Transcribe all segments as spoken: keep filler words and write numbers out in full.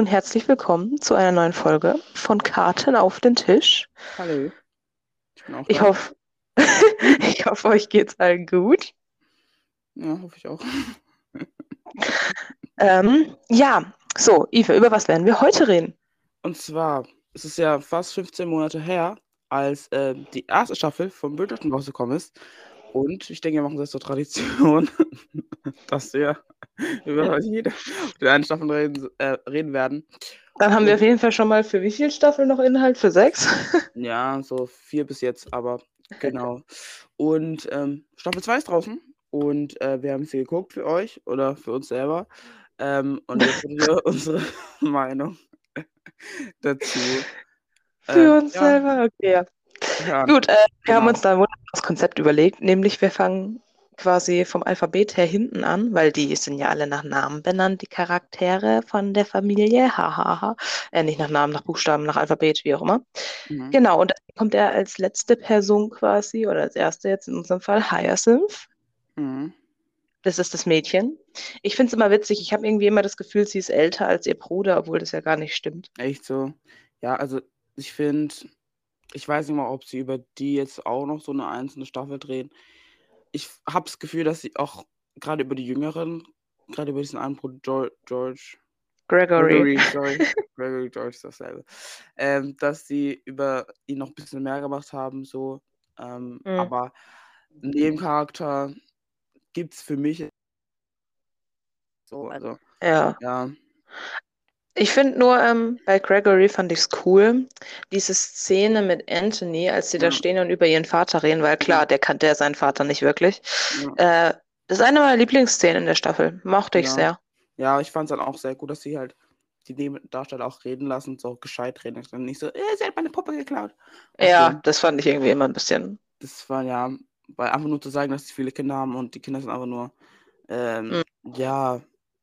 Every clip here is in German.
und herzlich willkommen zu einer neuen Folge von Karten auf den Tisch. Hallo, ich bin auch Ich da. hoffe, ich hoffe, euch geht's allen gut. Ja, hoffe ich auch. Ähm, ja, so, Ive, über was werden wir heute reden? Und zwar, es ist ja fast fünfzehn Monate her, als äh, die erste Staffel von Bridgerton rausgekommen ist. Und ich denke, wir machen das zur Tradition, dass wir über jede der einen Staffel reden, äh, reden werden. Dann haben wir Und auf jeden Fall schon mal für wie viele Staffeln noch Inhalt? Für sechs? ja, so vier bis jetzt, aber genau. Und ähm, Staffel zwei ist draußen und äh, wir haben sie geguckt für euch oder für uns selber. Ähm, und jetzt haben wir unsere Meinung dazu. Für Ähm, uns ja, selber, okay. Ja. hören. Gut, äh, wir haben Genau. uns da ein wunderbares Konzept überlegt, nämlich wir fangen quasi vom Alphabet her hinten an, weil die sind ja alle nach Namen benannt, die Charaktere von der Familie. Hahaha. Äh, nicht nach Namen, nach Buchstaben, nach Alphabet, wie auch immer. Mhm. Genau, und dann kommt er als letzte Person quasi, oder als erste jetzt in unserem Fall, Hyacinth. Mhm. Das ist das Mädchen. Ich finde es immer witzig, ich habe irgendwie immer das Gefühl, sie ist älter als ihr Bruder, obwohl das ja gar nicht stimmt. Echt so. Ja, also ich finde, ich weiß nicht mal, ob sie über die jetzt auch noch so eine einzelne Staffel drehen. Ich habe das Gefühl, dass sie auch gerade über die Jüngeren, gerade über diesen einen Bruder George, George Gregory. Gregory, sorry, Gregory George ist dasselbe, ähm, dass sie über ihn noch ein bisschen mehr gemacht haben, so. Ähm, Hm. aber 'n Nebencharakter gibt's für mich so, also Ja. ja. Ich finde nur, ähm, bei Gregory fand ich es cool, diese Szene mit Anthony, als sie da Ja, stehen und über ihren Vater reden, weil ja, klar, der kannte ja seinen Vater nicht wirklich. ja, Äh, das ist eine meiner Lieblingsszenen in der Staffel. Mochte ich ja. sehr. Ja, ich fand's dann auch sehr gut, dass sie halt die Nebendarsteller auch reden lassen, so gescheit reden und nicht so: „Äh, sie hat meine Puppe geklaut." Weißt Ja, du? das fand ich irgendwie immer ein bisschen. Das war ja, weil einfach nur zu sagen, dass sie viele Kinder haben und die Kinder sind einfach nur, ähm, Hm. ja,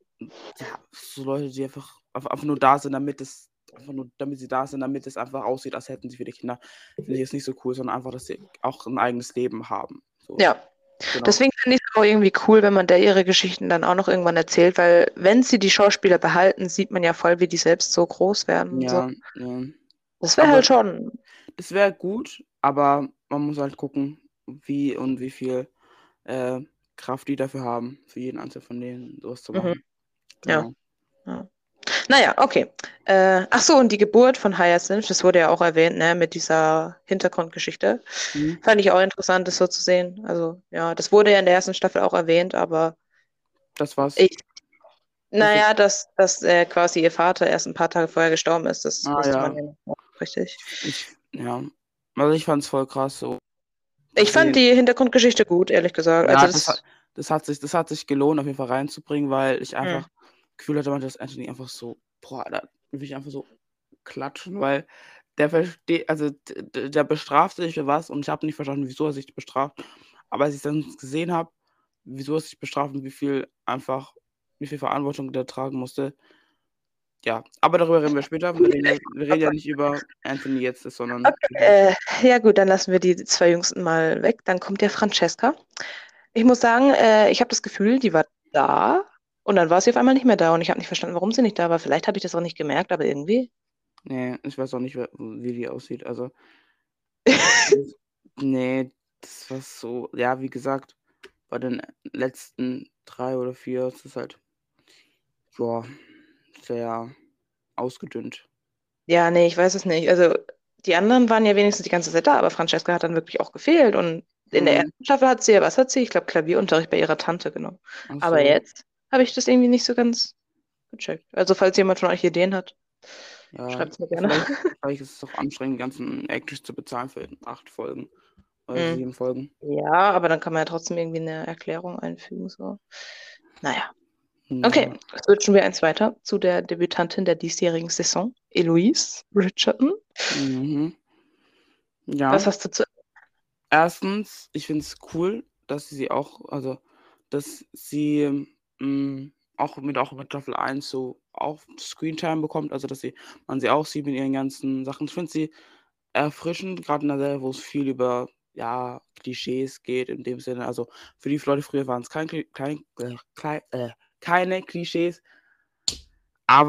ja, so Leute, die einfach einfach einfach nur da sind, damit es einfach nur damit sie da sind, damit es einfach aussieht, als hätten sie viele Kinder, finde ich jetzt nicht so cool, sondern einfach, dass sie auch 'n eigenes Leben haben, so. Ja, Genau. deswegen finde ich es auch irgendwie cool, wenn man der ihre Geschichten dann auch noch irgendwann erzählt, weil wenn sie die Schauspieler behalten, sieht man ja voll, wie die selbst so groß werden und so. Ja, ja. Das wäre Aber halt schon. es wäre gut, aber man muss halt gucken, wie und wie viel, äh, Kraft die dafür haben, für jeden Einzelnen von denen so was zu Mhm, machen. ja. Genau. Ja. Naja, okay. Äh, ach so, und die Geburt von Hyacinth, das wurde ja auch erwähnt, ne, mit dieser Hintergrundgeschichte. Mhm. Fand ich auch interessant, das so zu sehen. Also, ja, das wurde ja in der ersten Staffel auch erwähnt, aber Das war's. ich, Das naja, dass, dass äh, quasi ihr Vater erst ein paar Tage vorher gestorben ist, das ah wusste man ja, ja nicht. Richtig. ich ich ja. Also, ich fand's voll krass so, Ich dass fand sie die Hintergrundgeschichte gut, ehrlich gesagt. Also, ja, das hat das. das hat sich das hat sich gelohnt, auf jeden Fall reinzubringen, weil ich Hm. einfach Gefühl hatte, dass Anthony einfach so boah, da will ich einfach so klatschen, weil der versteht also, d d der bestraft sich für was und ich habe nicht verstanden, wieso er sich bestraft. Aber als ich dann gesehen habe, wieso er sich bestraft und wie viel einfach wie viel Verantwortung der tragen musste, ja. Aber darüber reden wir später. Wir reden ja wir reden ja nicht über Anthony jetzt, sondern über Äh, ja gut, dann lassen wir die zwei Jüngsten mal weg. Dann kommt ja Francesca. Ich muss sagen, äh, ich habe das Gefühl, die war da und dann war sie auf einmal nicht mehr da und ich habe nicht verstanden, warum sie nicht da war. Vielleicht habe ich das auch nicht gemerkt, aber irgendwie. ne, ich weiß auch nicht, wer wie die aussieht. Also, das ne, das war so ja, wie gesagt, bei den letzten drei oder vier ist es halt, ja, sehr ausgedünnt. Ja, nee, ich weiß es nicht. Also die anderen waren ja wenigstens die ganze Zeit da, aber Francesca hat dann wirklich auch gefehlt und in der Mhm. ersten Staffel hat sie ja, was hat sie? Ich glaube, Klavierunterricht bei ihrer Tante genommen. Ach Aber so. jetzt habe ich das irgendwie nicht so ganz gecheckt. Also falls jemand von euch Ideen hat, Ja, schreibt es mir gerne. vielleicht vielleicht ist es auch anstrengend, die ganzen Actors zu bezahlen für acht Folgen oder Hm. sieben Folgen. Ja, aber dann kann man ja trotzdem irgendwie eine Erklärung einfügen. So. Naja. Okay, Ja. switchen wir eins weiter zu der Debütantin der diesjährigen Saison, Eloise Bridgerton. Mhm. Was Ja. hast du zu. Erstens, ich finde es cool, dass sie auch also, dass sie, hm, auch mit auch mit Staffel eins so auch Screentime bekommt, also, dass sie man sie auch sieht mit ihren ganzen Sachen. Ich finde sie erfrischend, grad in 'ner Serie, wo es viel über, ja, Klischees geht in dem Sinne. Also, für die Leute früher waren's kein Kli kein äh, klei äh, keine Klischees, aber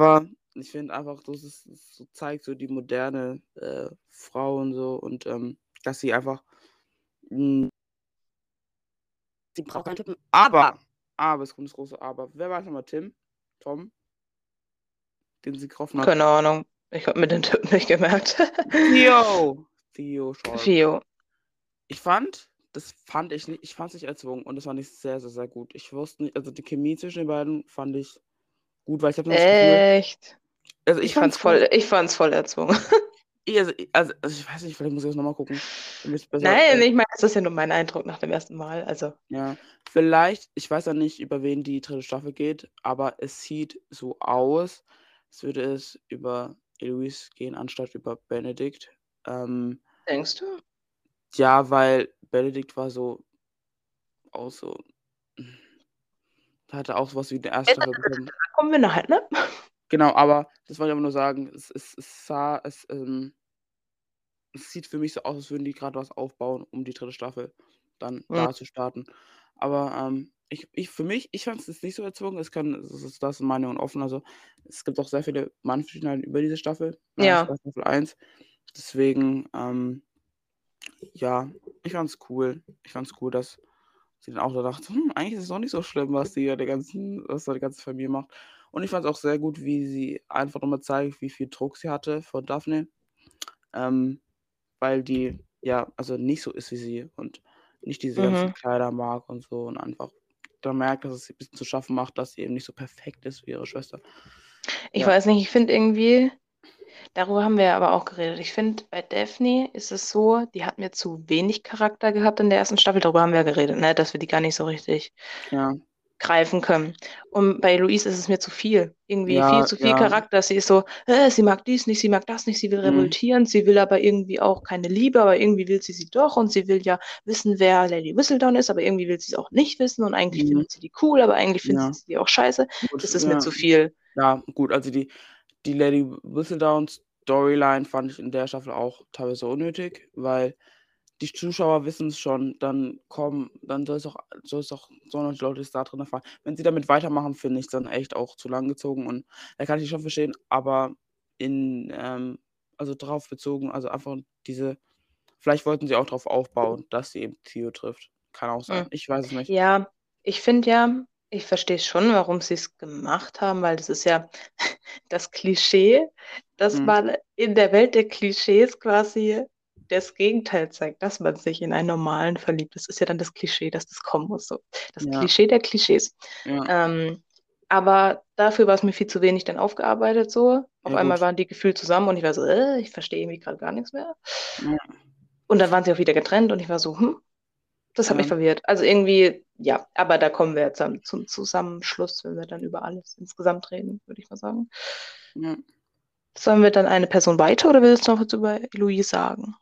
ich finde einfach, das ist, das so zeigt so die moderne äh, Frau und so und ähm, dass sie einfach, mh, sie braucht keinen Typen. Aber, aber, es kommt das große Aber. Wer war nochmal Tim? Tom, den sie getroffen hat. Keine Ahnung. Ich habe mir den Typ nicht gemerkt. Theo! Theo Sharp. Fio. Ich fand, das fand ich nicht, ich fand es nicht erzwungen und das fand ich sehr, sehr, sehr gut. Ich wusste nicht, also die Chemie zwischen den beiden fand ich gut, weil ich habe nur das Gefühl, Echt? also ich Ich fand's fand's gut. voll, ich fand's voll erzwungen. Ich, also, also, also ich weiß nicht, vielleicht muss ich das nochmal gucken, damit ich besser, Nein, äh, ich meine, das ist ja nur mein Eindruck nach dem ersten Mal. Also, ja, vielleicht, ich weiß ja nicht, über wen die dritte Staffel geht, aber es sieht so aus, als würde es über Eloise gehen, anstatt über Benedikt. Ähm, denkst du? ja, weil Benedikt war so auch so, hatte auch sowas wie in der ersten Ja, Staffel bekommen. da kommen wir nachher, ne? Genau, aber das wollte ich aber nur sagen, es, es, es sah, es, ähm, es sieht für mich so aus, als würden die gerade was aufbauen, um die dritte Staffel dann Hm. da zu starten. Aber ähm, ich, ich für mich, ich fand es jetzt nicht so erzwungen. Es kann, es ist das ist meine und offen. Also es gibt auch sehr viele Mannverschiedenheiten über diese Staffel. Äh, es Ja. war Staffel eins. Deswegen, ähm, ja, ich fand's cool. Ich fand's cool, dass sie dann auch da dachte, hm, eigentlich ist es doch nicht so schlimm, was die, der ganzen, was da die ganze Familie macht. Und ich fand es auch sehr gut, wie sie einfach nochmal zeigt, wie viel Druck sie hatte von Daphne. Ähm, weil die ja, also nicht so ist wie sie und nicht diese ganzen Mhm. Kleider mag und so und einfach da merkt, dass es sie ein bisschen zu schaffen macht, dass sie eben nicht so perfekt ist wie ihre Schwester. Ich Ja, weiß nicht, ich finde irgendwie, darüber haben wir ja aber auch geredet. Ich finde, bei Daphne ist es so, die hat mir zu wenig Charakter gehabt in der ersten Staffel. Darüber haben wir ja geredet, ne? Dass wir die gar nicht so richtig ja, greifen können. Und bei Louise ist es mir zu viel. Irgendwie viel ja, zu viel ja, Charakter. Sie ist so, äh, sie mag dies nicht, sie mag das nicht, sie will mhm, revoltieren, sie will aber irgendwie auch keine Liebe, aber irgendwie will sie sie doch und sie will ja wissen, wer Lady Whistledown ist, aber irgendwie will sie es auch nicht wissen und eigentlich mhm, findet sie die cool, aber eigentlich findet ja, sie die auch scheiße. gut, Das ist mir ja, zu viel. ja, gut, also die die Lady Whistledown Storyline fand ich in der Staffel auch teilweise unnötig, weil die Zuschauer wissen es schon, dann kommen dann soll es auch soll es auch sollen auch die Leute es da drin erfahren. Wenn sie damit weitermachen, finde ich's dann echt auch zu lang gezogen und da kann ich schon verstehen, aber in, ähm also drauf bezogen, also einfach diese vielleicht wollten sie auch drauf aufbauen, dass sie eben Theo trifft. Kann auch sein. Hm. Ich weiß es nicht. Ja, ich finde ja, ich verstehe schon, warum sie es gemacht haben, weil das ist ja das Klischee, dass Mhm. man in der Welt der Klischees quasi das Gegenteil zeigt, dass man sich in einen normalen verliebt. Das ist ja dann das Klischee, dass das kommen muss. So. Das Ja, Klischee der Klischees. ja, Ähm, aber dafür war es mir viel zu wenig dann aufgearbeitet so. Auf ja einmal gut. waren die gefühlt zusammen und ich war so, äh, ich verstehe irgendwie gerade gar nichts mehr. Ja, Und dann waren sie auch wieder getrennt und ich war so, hm, das hat mich ja, verwirrt. Also irgendwie, ja, aber da kommen wir jetzt dann zum Zusammenschluss, wenn wir dann über alles insgesamt reden, würde ich mal sagen. ja. Sollen wir dann eine Person weiter oder willst du noch was über Louise sagen?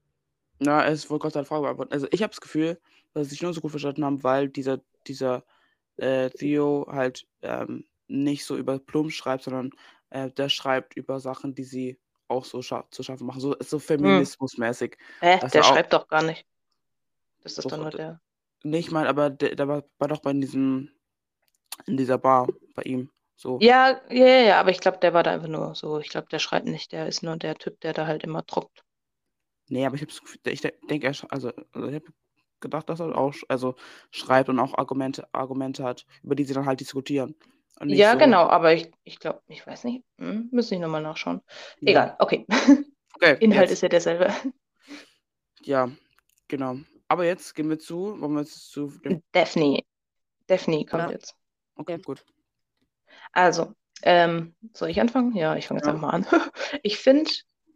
Na, es wollte Gott sei Dank Frage beantworten. Also, ich habe das Gefühl, dass sie sich nur so gut verstanden haben, weil dieser dieser, äh, Theo halt, ähm, nicht so über Plump schreibt, sondern, äh, der schreibt über Sachen, die sie auch so scha zu schaffen machen, so so Hm. feminismusmäßig, Hä? dass Der er auch schreibt doch gar nicht. Das ist doch doch, nur d der. ne, ich meine, aber der der war war doch bei diesem in dieser Bar bei ihm, so. Ja, ja, ja, ja, aber ich glaube, der war da einfach nur so. Ich glaube, der schreibt nicht. Der ist nur der Typ, der da halt immer druckt. Ne, aber ich habe das Gefühl, ich de denke, er sch also also, ich habe gedacht, dass er auch sch also, schreibt und auch Argumente Argumente hat, über die sie dann halt diskutieren und nicht Ja, so genau, aber ich, ich glaube, ich weiß nicht. Hm, müsste ich nochmal nachschauen. ja. Egal, okay. Okay, Inhalt ist jetzt ja derselbe. ja, genau. Aber jetzt gehen wir zu wollen wir jetzt zu dem Daphne. Daphne kommt oder? jetzt. Okay, gut. Also, ähm, soll ich anfangen? Ja, ich fange jetzt Ja, einfach mal an. Ich finde,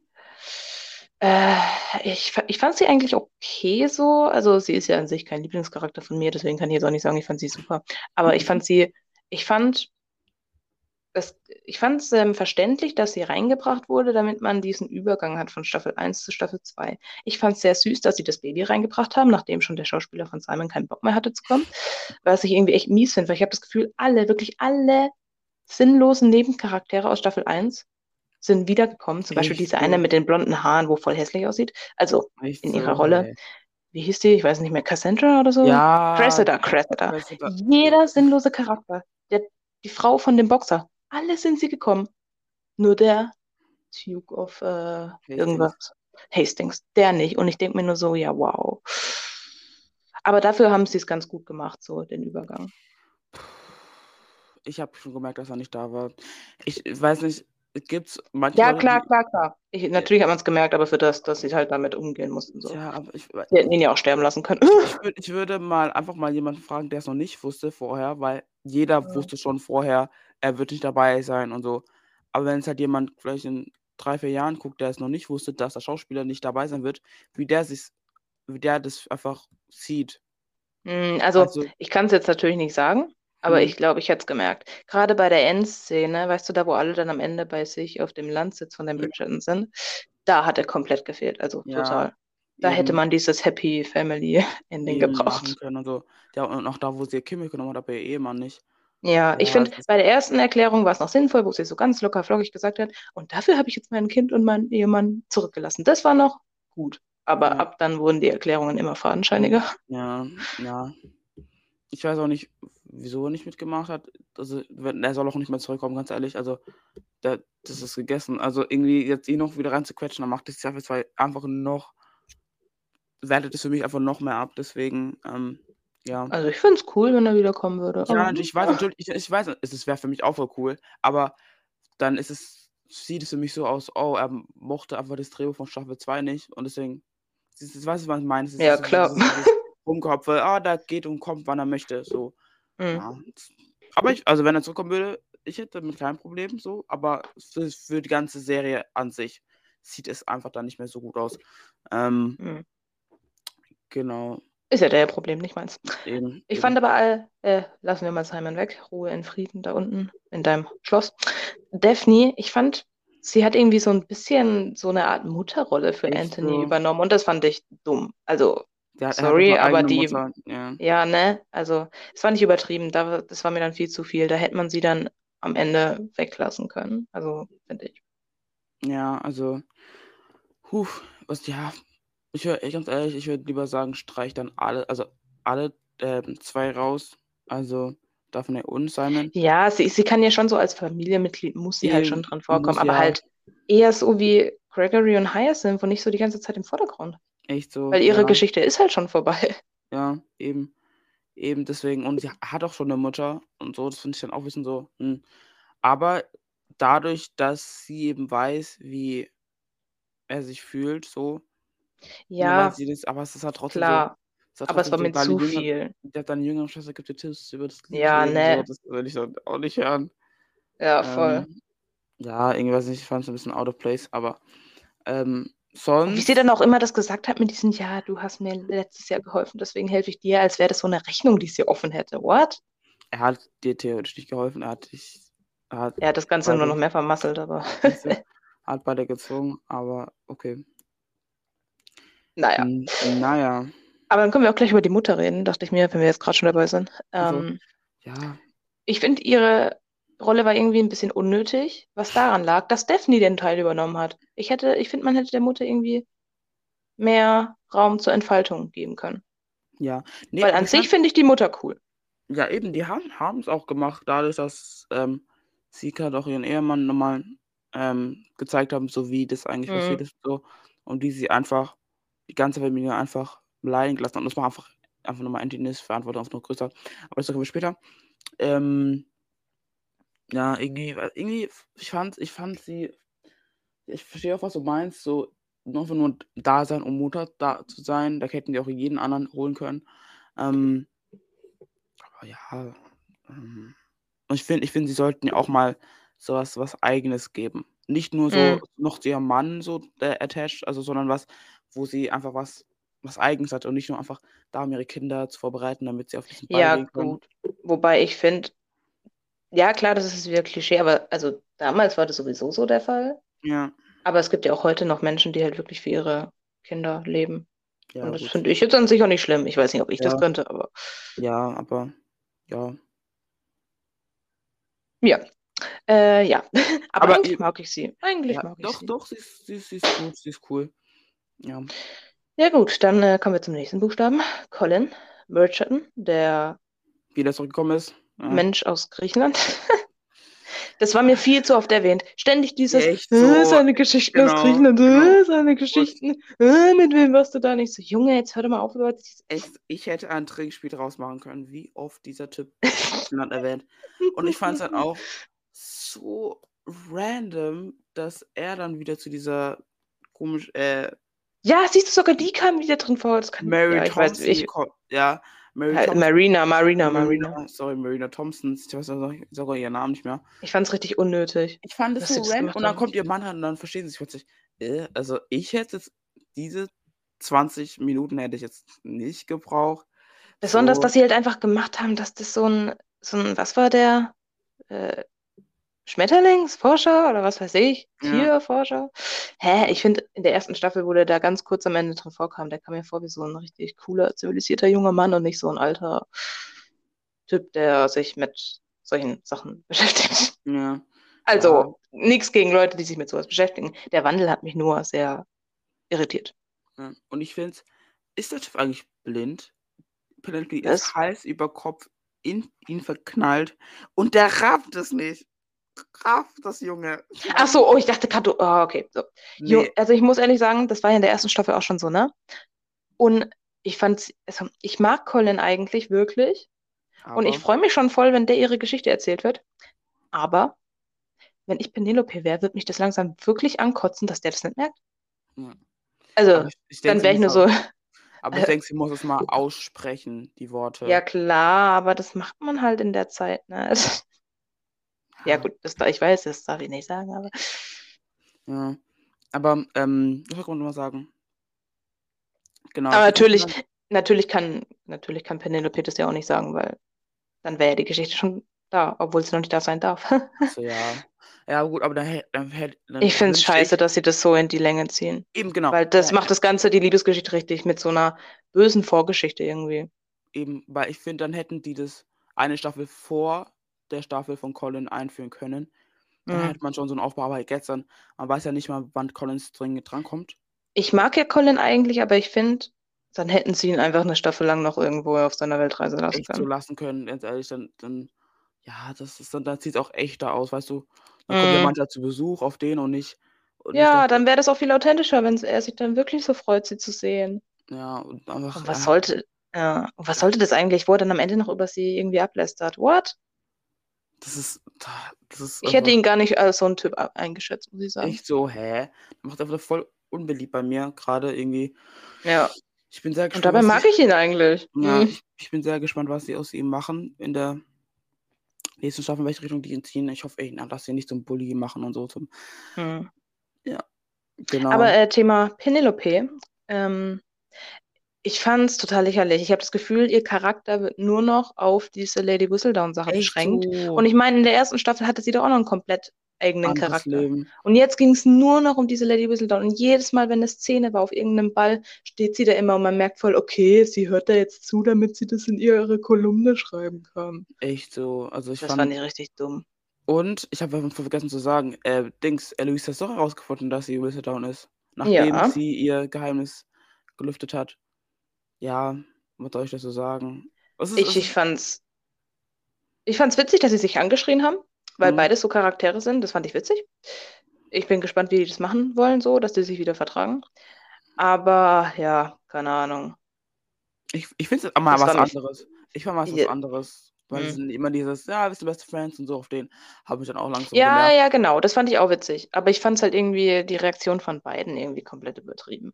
äh, ich, fa- ich fand sie eigentlich okay so. Also, sie ist ja an sich kein Lieblingscharakter von mir, deswegen kann ich jetzt auch nicht sagen, ich fand sie super. Aber ich fand sie, ich fand das, ich fand es ähm, verständlich, dass sie reingebracht wurde, damit man diesen Übergang hat von Staffel eins zu Staffel zwei. Ich fand es sehr süß, dass sie das Baby reingebracht haben, nachdem schon der Schauspieler von Simon keinen Bock mehr hatte zu kommen. Was ich irgendwie echt mies finde, weil ich habe das Gefühl, alle, wirklich alle sinnlosen Nebencharaktere aus Staffel eins sind wiedergekommen. Zum Beispiel echt diese eine so, mit den blonden Haaren, wo voll hässlich aussieht. Also echt in ihrer so, Rolle. hey. Wie hieß die? Ich weiß nicht mehr. Cassandra oder so? Ja, Cressida, die Cressida. weißt du da ja, Jeder sinnlose Charakter. Der, die Frau von dem Boxer. Alle sind sie gekommen. Nur der Duke of äh, Hastings. irgendwas. Hastings, der nicht. Und ich denke mir nur so, ja, wow. Aber dafür haben sie es ganz gut gemacht, so den Übergang. Ich habe schon gemerkt, dass er nicht da war. Ich weiß nicht, gibt's manche Ja, Leute, klar, die. klar, klar. Ich, Ja, natürlich hat man es gemerkt, aber für das, dass sie halt damit umgehen mussten, so. ja, aber ich, Sie hätten ihn ja auch sterben lassen können. ich, ich, würd, ich würde mal einfach mal jemanden fragen, der es noch nicht wusste vorher, weil jeder Mhm. wusste schon vorher, er wird nicht dabei sein und so. Aber wenn es halt jemand vielleicht in drei, vier Jahren guckt, der es noch nicht wusste, dass der Schauspieler nicht dabei sein wird, wie der sich, wie der das einfach sieht. Mm, Also, Also, ich kann es jetzt natürlich nicht sagen, aber hm, ich glaube, ich hätte es gemerkt. Gerade bei der Endszene, weißt du, da wo alle dann am Ende bei sich auf dem Landsitz von den ja, Bridgerton sind, da hat er komplett gefehlt, also ja, total. Da hätte eben, man dieses Happy Family Ending eben machen gebraucht. können und so. Ja, und auch da, wo sie ihr Kind mitgenommen hat, aber ihr Ehemann nicht. Ja, ich Ja, finde, es ist, bei der ersten Erklärung war es noch sinnvoll, wo sie so ganz locker flockig gesagt hat, und dafür habe ich jetzt mein Kind und meinen Ehemann zurückgelassen. Das war noch gut. Aber ja, ab dann wurden die Erklärungen immer hm, fadenscheiniger. ja, ja. Ich weiß auch nicht, wieso er nicht mitgemacht hat. Also, wenn er soll auch nicht mehr zurückkommen, ganz ehrlich. Also, der das ist gegessen. Also, irgendwie jetzt ihn noch wieder reinzuquetschen, dann macht das Staffel zwei einfach noch wertet es für mich einfach noch mehr ab. Deswegen, ähm, ja. Also ich finde es cool, wenn er wiederkommen würde, Ja, aber natürlich, ich weiß ja. natürlich, ich ich weiß, es es wäre für mich auch voll cool, aber dann ist es sieht es für mich so aus: „Oh, er mochte einfach das Drehbuch von Staffel zwei nicht und deswegen“, das das weißt du, was ich meine? Es ist Ja, so klar. dieses dieses Rumgehopfe: „Ah, der geht und kommt, wann er möchte“, so. Mhm. Ja, aber ich, also, wenn er zurückkommen würde, ich hätte damit kein Problem so, aber für für die ganze Serie an sich sieht es einfach dann nicht mehr so gut aus. Ähm, Mhm. genau, Ist ja der Problem, nicht meins. eben, Ich fand eben. aber all, äh, lassen wir mal Simon weg, Ruhe in Frieden da unten in deinem Schloss. Daphne, ich fand, sie hat irgendwie so ein bisschen so eine Art Mutterrolle für Echt Anthony so, übernommen und das fand ich dumm. Also, der hat er hat doch sorry, 'ne aber eigene die, Mutter, ja. ja, ne, also, es war nicht übertrieben, da, das war mir dann viel zu viel. Da hätte man sie dann am Ende weglassen können. Also, finde ich. Ja, also, hu, was, ja, ich höre ganz ehrlich, ich würde lieber sagen, streich dann alle, also, alle, ähm, zwei raus, also, Daphne und Simon. Ja, sie, sie kann ja schon so als Familienmitglied, muss sie halt schon Eben, dran vorkommen, muss aber ja, halt eher so wie Gregory und Hyacinth und nicht so die ganze Zeit im Vordergrund. echt so, Weil ihre ja, Geschichte ist halt schon vorbei. ja, eben. Eben deswegen, und sie hat auch schon 'ne Mutter und so, das finde ich dann auch bisschen so, hm. Aber dadurch, dass sie eben weiß, wie er sich fühlt so, nur weil Ja, sie das, aber es ist halt trotzdem so, klar. es ist halt Aber es trotzdem war so, mir deine zu jüngere viel. ja, deine jüngere Schwester gibt dir Tipps über das Ja, Liebesleben, so, ne. das will ich dann auch nicht hören. Ja, voll. Ähm, ja, irgendwie weiß nicht, ich fand's 'n bisschen out of place, aber, ähm, Und wie sie sonst dann auch immer das gesagt hat mit diesem, ja, du hast mir letztes Jahr geholfen, deswegen helfe ich dir, als wäre das so eine Rechnung, die sie offen hätte. What? er hat dir theoretisch nicht geholfen, er hat dich er hat Er hat das Ganze nur noch beide, mehr vermasselt, aber siehst du, hat beide gezwungen, aber okay. naja. Hm, na ja, Aber dann können wir auch gleich über die Mutter reden, dachte ich mir, wenn wir jetzt gerade schon dabei sind. also, Ähm, ja. Ich finde, ihre Rolle war irgendwie ein bisschen unnötig, was daran lag, dass Daphne den Teil übernommen hat. Ich hätte, ich finde, man hätte der Mutter irgendwie mehr Raum zur Entfaltung geben können. Ja, ne, Weil aber an ich sich fand, finde ich die Mutter cool. ja, eben, die haben haben's auch gemacht, dadurch, dass, ähm, Sika doch ihren Ehemann noch mal, ähm, gezeigt haben, so wie das eigentlich passiert Mhm. ist so und wie sie einfach die ganze Familie einfach leiden gelassen haben. Das war einfach einfach noch mal Anthonys Verantwortung einfach noch größer. Aber das kommen wir später. Ähm, ja, irgendwie weil irgendwie ich fand ich fand sie, ich verstehe auch, was du meinst, so einfach nur da sein, um Mutter da zu sein. Da hätten die auch jeden anderen holen können. Ähm, aber ja, ähm und ich finde ich finde, sie sollten ja auch mal so was was Eigenes geben. Nicht nur so Mhm. noch zu ihrem Mann so, äh, attached, also sondern was, wo sie einfach was was Eigenes hat und nicht nur einfach da, um ihre Kinder zu vorbereiten, damit sie auf diesen Ball Ja, gehen können. gut. Wobei ich finde, ja klar, das ist wieder Klischee, aber also damals war das sowieso so der Fall. Ja, Aber es gibt ja auch heute noch Menschen, die halt wirklich für ihre Kinder leben. Und ja das gut. finde ich jetzt an sich auch nicht schlimm. Ich weiß nicht, ob ich das Ja, könnte, aber ja, aber ja. ja. Äh, ja. Aber Aber eigentlich e mag ich sie. Eigentlich ja, mag ich doch, sie. doch, sie ist sie ist sie ist gut, sie ist cool. Ja. Ja gut, dann äh, kommen wir zum nächsten Buchstaben. Colin Bridgerton, der Wie der zurückgekommen ist, ja. Mensch aus Griechenland. Das war mir viel zu oft erwähnt. Ständig dieses, Echt äh, so, seine Geschichten aus genau, Griechenland, genau. äh, seine Und Geschichten, äh, mit wem warst du da nicht? So, Junge, jetzt hör doch mal auf, Leute. echt, ich hätte ein Trinkspiel draus machen können, wie oft dieser Typ Griechenland erwähnt. Und ich fand es dann auch so random, dass er dann wieder zu dieser komisch, äh, Ja, siehst du, sogar die kamen wieder drin vor. Das kann, Mary ja, ich weiß, Thompson, ich, ko ja, Mary äh, Thompson, Marina, Marina, Marina. Marina, sorry, Marina Thompson, ich weiß sogar sogar ihren Namen nicht mehr. Ich fand's richtig unnötig, Ich fand es dass sie so das random gemacht und dann haben. kommt ihr Mann an und dann verstehen sie sich plötzlich. Äh, also ich hätte jetzt diese zwanzig Minuten hätte ich jetzt nicht gebraucht. Besonders, So, dass sie halt einfach gemacht haben, dass das so ein, so ein, was war der? Äh, Schmetterlingsforscher oder was weiß ich? ja, Tierforscher? Hä? Ich finde, in der ersten Staffel, wo der da ganz kurz am Ende drin vorkam, der kam mir vor wie so ein richtig cooler, zivilisierter junger Mann und nicht so ein alter Typ, der sich mit solchen Sachen beschäftigt. ja, ja, Also, nichts gegen Leute, die sich mit sowas beschäftigen. Der Wandel hat mich nur sehr irritiert. ja. Und ich finde, ist der Typ eigentlich blind? Penelope ist Was? Hals über Kopf in ihn verknallt und der rafft es nicht. Rafft das Junge. Ach so, oh, ich dachte gerade, du- oh, okay. So. Jo, Ne, also ich muss ehrlich sagen, das war ja in der ersten Staffel auch schon so, ne? Und ich fand, also ich mag Colin eigentlich wirklich. Und ich aber freue mich schon voll, wenn der ihre Geschichte erzählt wird. Aber wenn ich Penelope wäre, würde mich das langsam wirklich ankotzen, dass der das nicht merkt. ja. Aber Also, ich ich denke, dann sie wäre ich muss nur halt so, aber ich äh, denke, sie muss es mal aussprechen, die ja Worte. klar, aber das macht man halt in der Zeit, ne? Also, ja Ja, gut, das, da- ich weiß, das darf ich nicht sagen, aber. ja. Aber, ähm, was wollte ich noch mal sagen? Genau, Aber ich ich bin natürlich, dann natürlich kann, natürlich kann Penelope das ja auch nicht sagen, weil dann wäre ja die Geschichte schon da, obwohl sie noch nicht da sein darf. ach so, ja. Ja gut, aber dann hä dann hätt dann Ich finde es wünschte scheiße, ich dass sie das so in die Länge ziehen. eben genau, Weil das da macht das Ganze, die Liebesgeschichte richtig mit so einer bösen Vorgeschichte irgendwie. eben, weil ich finde, dann hätten die das eine Staffel vor der Staffel von Colin einführen können. Dann Hm. hätte man schon so 'n Aufbau, aber jetzt dann man weiß ja nicht mal, wann Collins dringend drankommt. Ich mag ja Colin eigentlich, aber ich finde, dann hätten sie ihn einfach eine Staffel lang noch irgendwo auf seiner Weltreise lassen Echt so können. lassen können, ganz ehrlich, dann dann ja, das ist dann dann sieht's auch echter aus, weißt du? Dann kommt Hm. jemand ja zu Besuch auf den und nicht und nicht das Ja, dann wäre das auch viel authentischer, wenn er sich dann wirklich so freut, sie zu sehen. ja, und einfach Und was ja, sollte, ja, und was sollte das eigentlich, wo er dann am Ende noch über sie irgendwie ablästert? What? das ist das ist Ich hätte einfach ihn gar nicht als so einen Typ a- eingeschätzt, muss ich sagen. echt so: „Hä?“ Macht einfach voll unbeliebt bei mir grade irgendwie. Ja. Ich bin sehr Und gespannt, dabei was sie mag ich ihn eigentlich. ja, Hm. ich ich bin sehr gespannt, was sie aus ihm machen in der nächsten Staffel, in welche Richtung die ihn ziehen. Ich hoffe echt, na, dass sie nicht zum Bully machen und so zum Hm. ja, Aber genau. äh, Thema Penelope, ähm, ich fand es total lächerlich. Ich habe das Gefühl, ihr Charakter wird nur noch auf diese Lady Whistledown-Sache Echt beschränkt. Und so ich meine, in der ersten Staffel hatte sie doch auch noch einen komplett eigenen anderes Charakter. Leben. Und jetzt ging es nur noch um diese Lady Whistledown. Und jedes Mal, wenn eine Szene war auf irgendeinem Ball, steht sie da immer und man merkt voll, okay, sie hört da jetzt zu, damit sie das in ihre Kolumne schreiben kann. Echt so. Also, ich Das fand fand ich richtig dumm. und ich habe vergessen zu sagen, äh, Dings, Eloise hat doch herausgefunden, dass sie Whistledown ist, nachdem Ja, sie ihr Geheimnis gelüftet hat. Ja, was soll ich dazu sagen? Es ist ich, es ich ist fand's, ich fand's witzig, dass sie sich angeschrien haben, weil mhm, beides so Charaktere sind. Das fand ich witzig. Ich bin gespannt, wie die das machen wollen, so, dass die sich wieder vertragen. Aber ja, keine Ahnung. ich ich finde es mal Das war was mir. anderes. Ich war mal was Ja, anderes, weil es hm. sind immer dieses: „Ja, wir sind beste Friends“ und so auf den habe ich dann auch langsam Ja, genervt. ja, genau. Das fand ich auch witzig. Aber ich fand es halt irgendwie, die Reaktion von beiden irgendwie komplett übertrieben.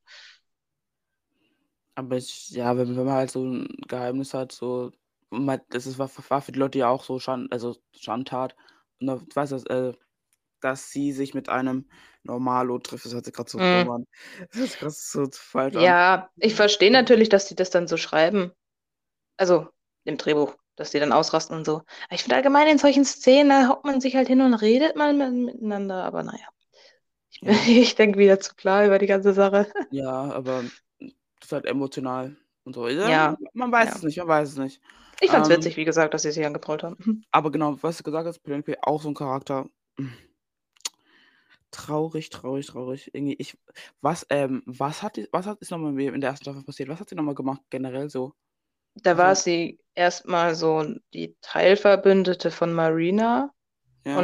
Aber ich ja, wenn wenn man halt so 'n Geheimnis hat, so man das ist war war für die Leute ja auch so Schand also Schandtat. Und da weißt du, äh dass sie sich mit einem Normalo trifft. Das hört sich grad so dumm Hm. an. Das hört sich grad so falsch an. Ja, ich verstehe natürlich, dass die das dann so schreiben. Also im Drehbuch, dass die dann ausrasten und so. Aber ich finde allgemein in solchen Szenen, da hockt man sich halt hin und redet mal mit, miteinander. Aber naja, ich, Ja, ich denke wieder zu klar über die ganze Sache. ja, aber das ist halt emotional und so. Ja, Ja, man weiß ja. es nicht, man weiß es nicht. Ich fand's Ähm, witzig, wie gesagt, dass sie sich angebrüllt haben. aber genau, was du gesagt hast, Penelope auch so 'n Charakter. Hm, traurig, traurig, traurig. Irgendwie ich was, ähm was hat die was hat ist noch mal in der ersten Staffel passiert? Was hat sie noch mal gemacht generell so? Da Was war war sie erstmal so die Teilverbündete von Marina ja, und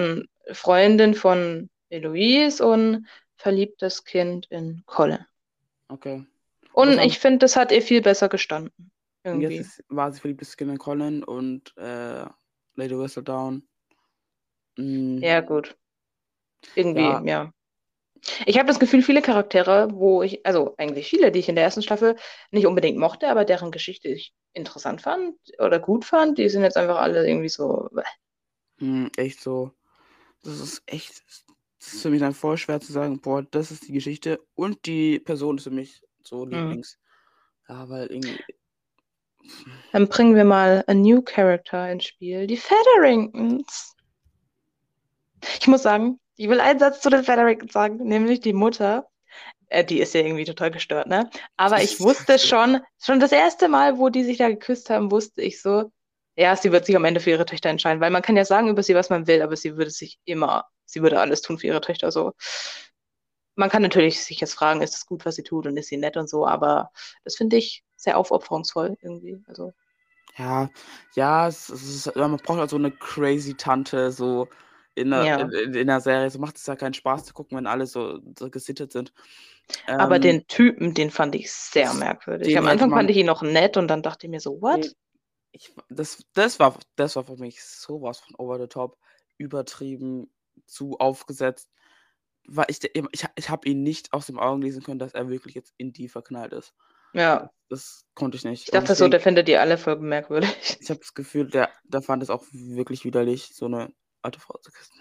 Freundin von Eloise und verliebtes Kind in Colin. Okay. Und das Und war, ich finde, das hat ihr viel besser gestanden. jetzt Irgendwie. ist, war sie verliebtes Kind in Colin und äh, Lady Whistledown. Mm, Ja, gut. Irgendwie, ja, ja. Ich habe das Gefühl, viele Charaktere, wo ich, also eigentlich viele, die ich in der ersten Staffel nicht unbedingt mochte, aber deren Geschichte ich interessant fand oder gut fand, die sind jetzt einfach alle irgendwie so. mm, echt so. Das ist echt, das ist für mich dann voll schwer zu sagen, boah, das ist die Geschichte und die Person ist für mich so Hm. Lieblings. Ja, weil irgendwie, Dann bringen wir mal a new character ins Spiel. Die Featheringtons. Ich muss sagen, ich will einen Satz zu den Featheringtons sagen, nämlich die Mutter. Äh, die ist ja irgendwie total gestört, ne? die Aber ich ist wusste schon, schon das erste Mal, wo die sich da geküsst haben, wusste ich so, ja, sie wird sich am Ende für ihre Töchter entscheiden, weil man kann ja sagen über sie, was man will, aber sie würde sich immer, sie würde alles tun für ihre Töchter so. Man kann natürlich sich jetzt fragen, ist es gut, was sie tut und ist sie nett und so, aber das finde ich sehr aufopferungsvoll irgendwie. Also, ja, ja, es, es ist, ja, man braucht halt so eine crazy Tante, so in der, ja. in, in in der Serie. So macht es ja keinen Spaß zu gucken, wenn alle so, so gesittet sind. Aber Ähm, den Typen, den fand ich sehr das, merkwürdig. den Am hätte Anfang fand man, ich ihn noch nett und dann dachte ich mir so, den, what? ich, das, das war, das war für mich sowas von over the top, übertrieben, zu aufgesetzt. Weil ich, ich, ich habe ihn nicht aus den Augen lesen können, dass er wirklich jetzt in die verknallt ist. Das, Ja, das konnte ich nicht. ich Und dachte so, deswegen, der findet die alle voll merkwürdig. ich habe das Gefühl, der, der fand es auch wirklich widerlich, so eine alte Frau zu küssen.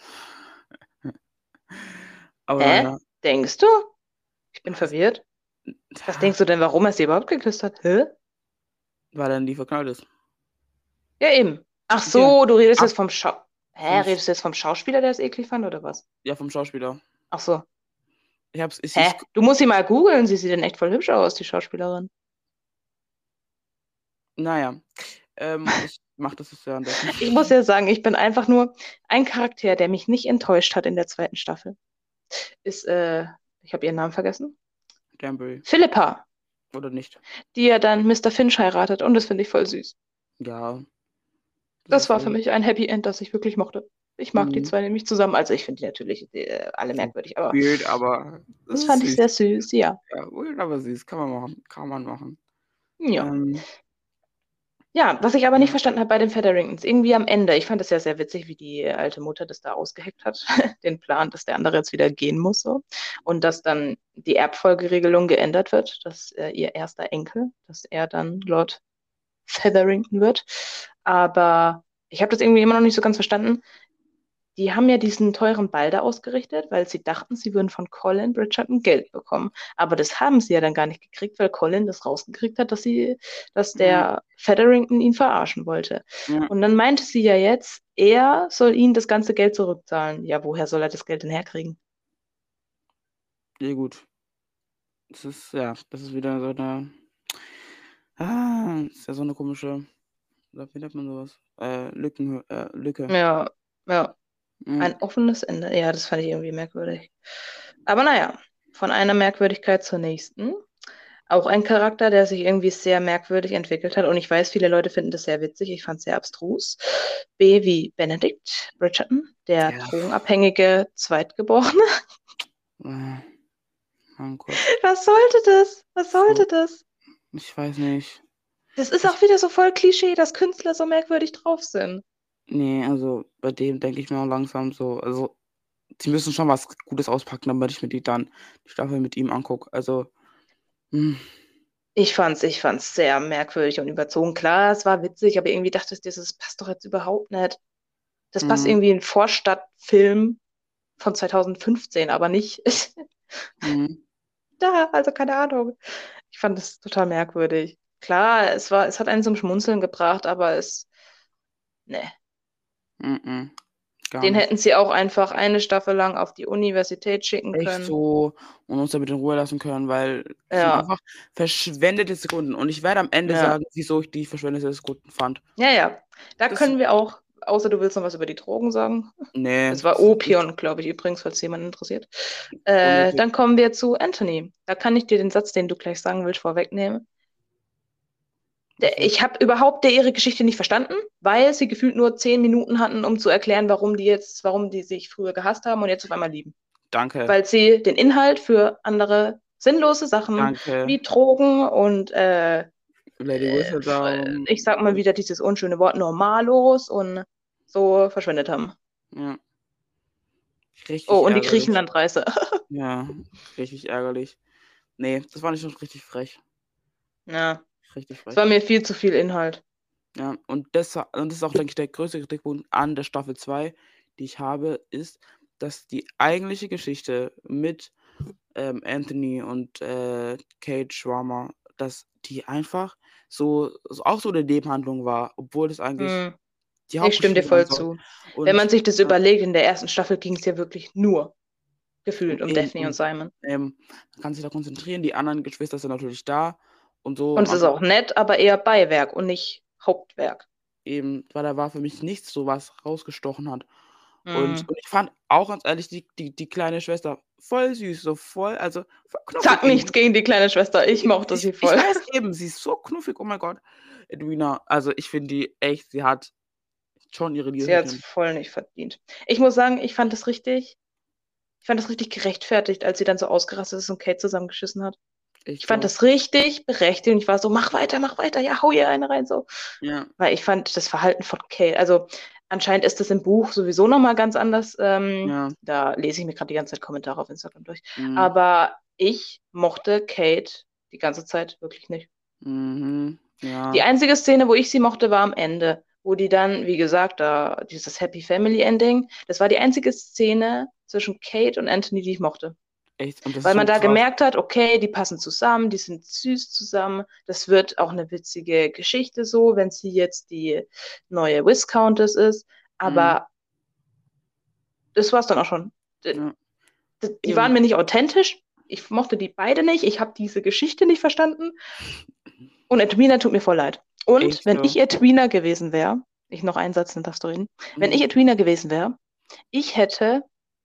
Aber Hä? naja, Denkst du? Ich bin verwirrt. Was denkst du denn, warum er sie überhaupt geküsst hat? Hä? weil er in die verknallt ist. Ja, eben. Ach Ja, so, du redest ab jetzt vom Schau. Hä, vom, Sch- redest du jetzt vom Schauspieler, der es eklig fand, oder was? ja, vom Schauspieler. Ach so. Ich hab's, ich, Hä? ich, Du musst sie mal googeln, sie sieht denn echt voll hübsch aus, die Schauspielerin. naja, ähm, ich mach das jetzt währenddessen. Ich muss ja sagen, ich bin einfach nur ein Charakter, der mich nicht enttäuscht hat in der zweiten Staffel. Ist, äh, ich habe ihren Namen vergessen. Danbury. Philippa, Oder nicht? die ja dann Mister Finch heiratet und das finde ich voll süß. Ja, das Das ist war für echt. mich ein Happy End, das ich wirklich mochte. Ich mag die Mhm. zwei nämlich zusammen. Also ich finde die natürlich äh, alle So merkwürdig, aber weird, aber das das ist fand ich süß. sehr süß, ja. Ja, weird, aber süß. Kann man machen. Kann man machen. Ja. Ähm, Ja, was ich aber nicht ja. verstanden habe bei den Featheringtons, irgendwie am Ende, ich fand es ja sehr witzig, wie die alte Mutter das da ausgeheckt hat, den Plan, dass der andere jetzt wieder gehen muss, so. Und dass dann die Erbfolgeregelung geändert wird, dass äh, ihr erster Enkel, dass er dann Lord Featherington wird. Aber ich habe das irgendwie immer noch nicht so ganz verstanden. Die haben ja diesen teuren Ball da ausgerichtet, weil sie dachten, sie würden von Colin Bridgerton Geld bekommen. Aber das haben sie ja dann gar nicht gekriegt, weil Colin das rausgekriegt hat, dass sie, dass Ja, der Featherington ihn verarschen wollte. ja, Und dann meinte sie ja jetzt, er soll ihnen das ganze Geld zurückzahlen. Ja, woher soll er das Geld denn herkriegen? ja, gut. Das ist, ja, das ist wieder so eine. Ah, ist ja so eine komische. Wie nennt man sowas? Äh, Lücken, äh, Lücke. Ja, ja, Ja, ein offenes Ende. Ja, das fand ich irgendwie merkwürdig. Aber naja, von einer Merkwürdigkeit zur nächsten. Auch ein Charakter, der sich irgendwie sehr merkwürdig entwickelt hat. Und ich weiß, viele Leute finden das sehr witzig. Ich fand es sehr abstrus. B wie Benedict Bridgerton, der ja. drogenabhängige Zweitgeborene. Äh, mein Gott. Was sollte das? Was sollte So, das? ich weiß nicht. Das ist Ich, auch wieder so voll Klischee, dass Künstler so merkwürdig drauf sind. nee, also bei dem denke ich mir auch langsam so, also sie müssen schon was Gutes auspacken, damit ich mir die dann die Staffel mit ihm angucke. Also, hm, Ich fand's, ich fand's sehr merkwürdig und überzogen. Klar, es war witzig, aber irgendwie dachte ich, das passt doch jetzt überhaupt nicht. Das passt hm, irgendwie in einen Vorstadtfilm von zwanzig fünfzehn, aber nicht hm, da, also keine Ahnung. Ich fand es total merkwürdig. Klar, es war, es hat einen zum Schmunzeln gebracht, aber es, ne. hm, hm, gar Den nicht. hätten sie auch einfach eine Staffel lang auf die Universität schicken Echt können. so und uns damit in Ruhe lassen können, weil das sind Ja, einfach verschwendete Sekunden. Und ich werde am Ende ja, sagen, wieso ich die verschwendete Sekunden fand. ja, ja. Da Das, können wir auch, außer du willst noch was über die Drogen sagen. nee, Es war das ist nicht Opion, glaube ich, übrigens, falls jemand interessiert. Äh, unnötig. dann kommen wir zu Anthony. Da kann ich dir den Satz, den du gleich sagen willst, vorwegnehmen. Der, ich habe überhaupt der ihre Geschichte nicht verstanden, weil sie gefühlt nur zehn Minuten hatten, um zu erklären, warum die jetzt, warum die sich früher gehasst haben und jetzt auf einmal lieben. Danke. Weil sie den Inhalt für andere sinnlose Sachen Danke. wie Drogen und äh, Lady äh, Whistledown. ich sag mal wieder dieses unschöne Wort Normalos und so verschwendet haben. Ja. Richtig Oh, und die ärgerlich. Griechenlandreise. Ja, richtig ärgerlich. Nee, das war nicht schon richtig frech. Ja, Richtig es frech. war mir viel zu viel Inhalt. Ja, und das, und das ist auch, denke ich, der größte Kritikpunkt an der Staffel zwei, die ich habe, ist, dass die eigentliche Geschichte mit ähm, Anthony und äh, Kate Schwammer, dass die einfach so, so auch so eine Nebenhandlung war, obwohl das eigentlich Hm, die ich stimme dir Hauptgeschichte sein voll soll. zu. Wenn man Und sich das ja, überlegt, in der ersten Staffel ging es ja wirklich nur gefühlt und um eben, Daphne und und Simon. ähm, man kann sich da konzentrieren, die anderen Geschwister sind natürlich da und so Und am es ist Anfang auch nett, aber eher Beiwerk und nicht Hauptwerk. eben, weil da war für mich nichts so, was rausgestochen hat. Und Hm. und ich fand auch ganz ehrlich die die die kleine Schwester voll süß, so voll also, voll knuffig Sag nichts irgendwie. gegen die kleine Schwester. Ich Eben, mochte ich sie ich voll. weiß eben, sie ist so knuffig, oh mein Gott. Edwina, also, ich finde die echt, sie hat schon ihre Liebe Sie hat es verdient. voll nicht verdient. Ich muss sagen, ich fand das richtig, ich fand das richtig gerechtfertigt, als sie dann so ausgerastet ist und Kate zusammengeschissen hat. Ich Echt fand so. das richtig berechtigt und ich war so, mach weiter, mach weiter, ja, hau ihr eine rein, so. Ja, Weil ich fand das Verhalten von Kate, also anscheinend ist das im Buch sowieso nochmal ganz anders. Ähm, ja, da lese ich mir gerade die ganze Zeit Kommentare auf Instagram durch. mhm, Aber ich mochte Kate die ganze Zeit wirklich nicht. mhm, Die ja, einzige Szene, wo ich sie mochte, war am Ende, wo die dann, wie gesagt, da dieses Happy Family Ending, das war die einzige Szene zwischen Kate und Anthony, die ich mochte. echt und das ist Weil man schon da krass. gemerkt hat, okay, die passen zusammen, die sind süß zusammen. Das wird auch eine witzige Geschichte so, wenn sie jetzt die neue Viscountess ist. Mhm, Aber das war's dann auch schon. D- ja, d- Die waren eben, mir nicht authentisch. Ich mochte die beide nicht. Ich habe diese Geschichte nicht verstanden. Und Edwina tut mir voll leid. Und echt wenn so. ich Edwina gewesen wäre, ich noch einen Satz, dann darfst du reden. Wenn Mhm, ich Edwina gewesen wäre, ich hätte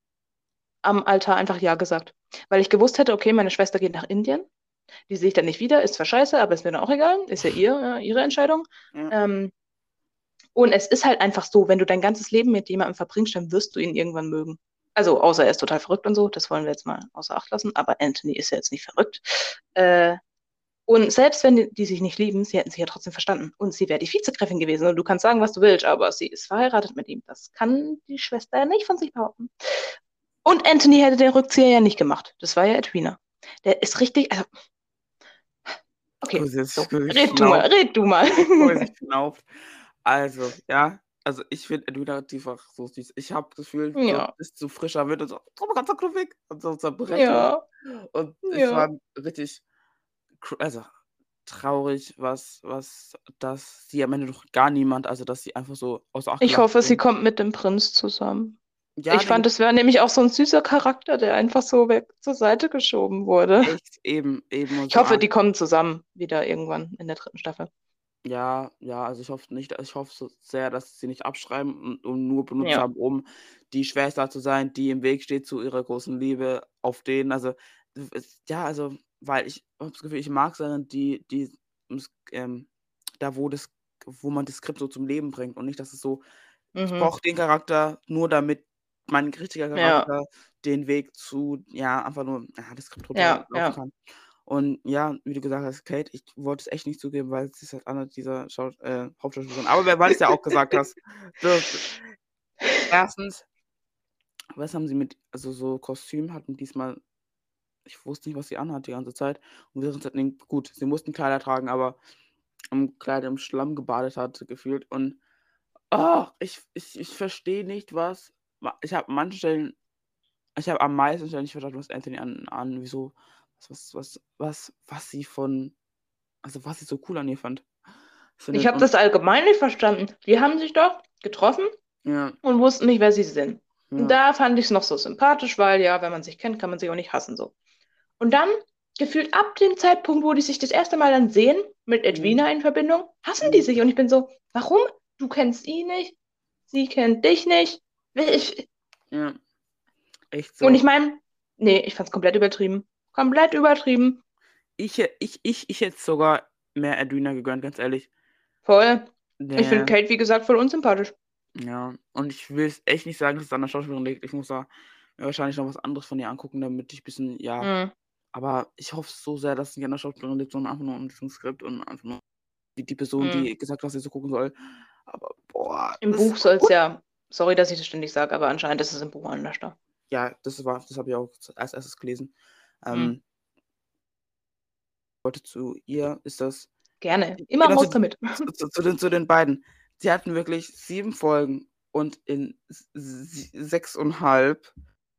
am Altar einfach Ja gesagt. Weil ich gewusst hätte, okay, meine Schwester geht nach Indien. Die sehe ich dann nicht wieder, ist zwar scheiße, aber ist mir dann auch egal, ist ja ihr, ja, ihre Entscheidung. ja, Ähm, und es ist halt einfach so, wenn du dein ganzes Leben mit jemandem verbringst, dann wirst du ihn irgendwann mögen. Also, außer er ist total verrückt und so, das wollen wir jetzt mal außer Acht lassen, aber Anthony ist ja jetzt nicht verrückt. Äh, und selbst wenn die, die sich nicht lieben, sie hätten sich ja trotzdem verstanden. Und sie wäre die Vizegräfin gewesen. Und du kannst sagen, was du willst, aber sie ist verheiratet mit ihm. Das kann die Schwester ja nicht von sich behaupten. Und Anthony hätte den Rückzieher ja nicht gemacht. Das war ja Edwina. Der ist richtig, also, okay, gut, jetzt so, gut, red du mal, genau. red du mal. Wo er sich schnauft. Also, ja, also ich finde Edwina einfach so süß. Ich habe das Gefühl, so Ja, bist du frischer Wind und so, oh mein Gott, so knuffig und so zerbrechlich. ja, Und ich ja. war richtig cr also traurig, was was dass sie am Ende doch gar niemand also, dass sie einfach so außer Acht Ich gelassen hoffe, sie wurden. kommt mit dem Prinz zusammen. Ja, Ich fand, den es wäre nämlich auch so ein süßer Charakter, der einfach so weg zur Seite geschoben wurde. echt eben eben und Ich so hoffe, arg die kommen zusammen wieder irgendwann in der dritten Staffel. ja, ja, also ich hoffe nicht ich hoffe so sehr, dass sie nicht abschreiben und und nur benutzt Ja. haben, um die Schwester zu sein, die im Weg steht zu ihrer großen Liebe auf den also, es ja, also, weil ich habe das Gefühl, ich mag Serien, die die ms ähm, da wo das wo man das Skript so zum Leben bringt und nicht, dass es so ich Mhm. brauche den Charakter nur damit mein richtiger Ja, Charakter den Weg zu ja, einfach nur, ja, das Skript ja, runterlaufen ja. kann. Und ja, wie du gesagt hast, Kate, ich wollte es echt nicht zugeben, weil sie ist halt eine dieser Schau äh, Hauptschauspielerin. Aber wer weil du's ja auch gesagt hast, das erstens, was haben sie mit also, so Kostüm hatten diesmal ich wusste nicht, was sie anhat die ganze Zeit. Und während sie ne, gut, sie mussten Kleider tragen, aber im Kleid im Schlamm gebadet hat gefühlt und, oh, ich ich ich verstehe nicht, was ma ich habe an manchen Stellen ich habe am meisten Stellen nicht verstanden, was Anthony an an wieso was was was was sie von also, was ich so cool an ihr fand Ich findet habe und das allgemein nicht verstanden. Die haben sich doch getroffen ja, und wussten nicht, wer sie sind. Und ja, da fand ich es noch so sympathisch, weil ja, wenn man sich kennt, kann man sich auch nicht hassen so. Und dann, gefühlt ab dem Zeitpunkt, wo die sich das erste Mal dann sehen, mit mhm, Edwina in Verbindung, hassen die mhm, sich. Und ich bin so, warum? Du kennst ihn nicht, sie kennt dich nicht. Ich, ja, echt und so. ich meine, nee, ich fand's komplett übertrieben. Komplett übertrieben. Ich hä ich ich ich hätte es sogar mehr Edwina gegönnt, ganz ehrlich. Voll. Ich finde Der, Kate, wie gesagt, voll unsympathisch. ja, und ich will es echt nicht sagen, dass es an der Schauspielerin liegt. Ich muss da mir wahrscheinlich noch was anderes von ihr angucken, damit ich ein bisschen, ja, Mhm. aber ich hoffe so sehr, dass es nicht an der Schauspielerin liegt, sondern einfach nur an diesem Skript und einfach nur die, die Person, Mhm. die gesagt hat, was sie so gucken soll. Aber boah, Im das Buch soll es ja, sorry, dass ich das ständig sage, aber anscheinend ist es im Buch anders da. ja, das war, das habe ich auch als erstes gelesen. Mhm. Ähm, Leute zu ihr ist das. Gerne. Immer Genau, zu, raus damit. zu, zu, zu, den, zu den beiden. Sie hatten wirklich sieben Folgen und in s- s- sechseinhalb.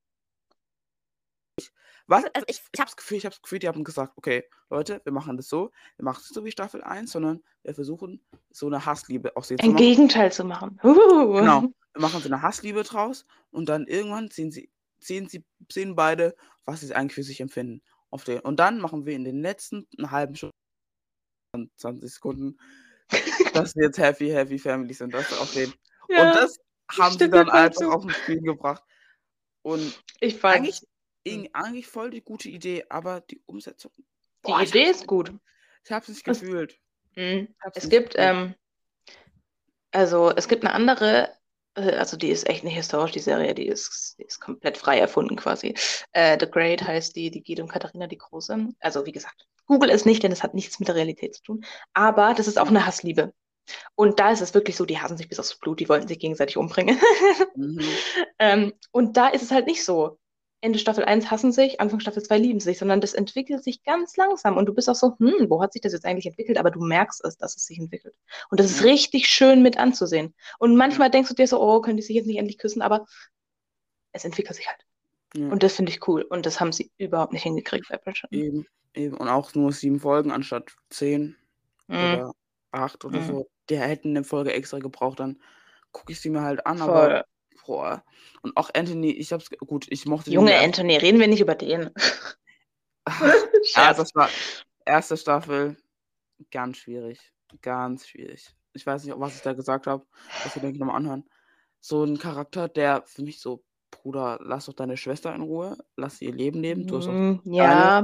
Was? Also ich, ich habe das Gefühl, ich habe das Gefühl, die haben gesagt, okay, Leute, wir machen das so, wir machen es nicht so wie Staffel eins, sondern wir versuchen so eine Hassliebe aus ihr zu Ein machen. Gegenteil zu machen. Huhu. Genau, wir machen so eine Hassliebe draus und dann irgendwann sehen sie, sehen sie, sehen beide, was sie eigentlich für sich empfinden. Auf den, und dann machen wir in den letzten eine halben Stunde, zwanzig Sekunden, dass wir jetzt Happy, Happy Family sind. Das auf den. Und Ja, das ich haben sie stimme dir dann voll einfach zu. auf den Screen gebracht. Und Ich fand, eigentlich, irgendwie- eigentlich voll die gute Idee, aber die Umsetzung. die Boah, ich Idee hab's, ist gut. ich hab's nicht Es, gefühlt. mhm. Ich hab's Es nicht gibt, gefühlt. ähm, also es gibt eine andere, äh, also die ist echt nicht historisch, die Serie, die ist, die ist komplett frei erfunden quasi. Äh, The Great heißt die, die geht um Katharina die Große. Also wie gesagt, Google es nicht, denn es hat nichts mit der Realität zu tun. Aber das ist auch Ja. eine Hassliebe. Und da ist es wirklich so, die hassen sich bis aufs Blut, die wollten sich gegenseitig umbringen. Mhm. ähm, und da ist es halt nicht so. Ende Staffel eins hassen sich, Anfang Staffel zwei lieben sich, sondern das entwickelt sich ganz langsam. Und du bist auch so, hm, wo hat sich das jetzt eigentlich entwickelt? Aber du merkst es, dass es sich entwickelt. Und das ist Ja. richtig schön mit anzusehen. Und Ja. manchmal denkst du dir so, oh, können die sich jetzt nicht endlich küssen? Aber es entwickelt sich halt. Ja. Und das finde ich cool. Und das haben sie überhaupt nicht hingekriegt bei Bridgerton. Eben, eben. Und auch nur sieben Folgen anstatt zehn Mm, oder acht oder mm, so. Die hätten eine Folge extra gebraucht, dann gucke ich sie mir halt an, aber voll. boah. Und auch Anthony, ich hab's, gut, ich mochte den in Junge der ersten, Anthony, reden wir nicht über den. ach, erste, Scherz. Sta erste Staffel, ganz schwierig, ganz schwierig. Ich weiß nicht, was ich da gesagt habe, das denke ich nochmal anhören. So ein Charakter, der für mich so, Bruder, lass doch deine Schwester in Ruhe, lass sie ihr Leben leben, du hast doch Mm, deine, ja,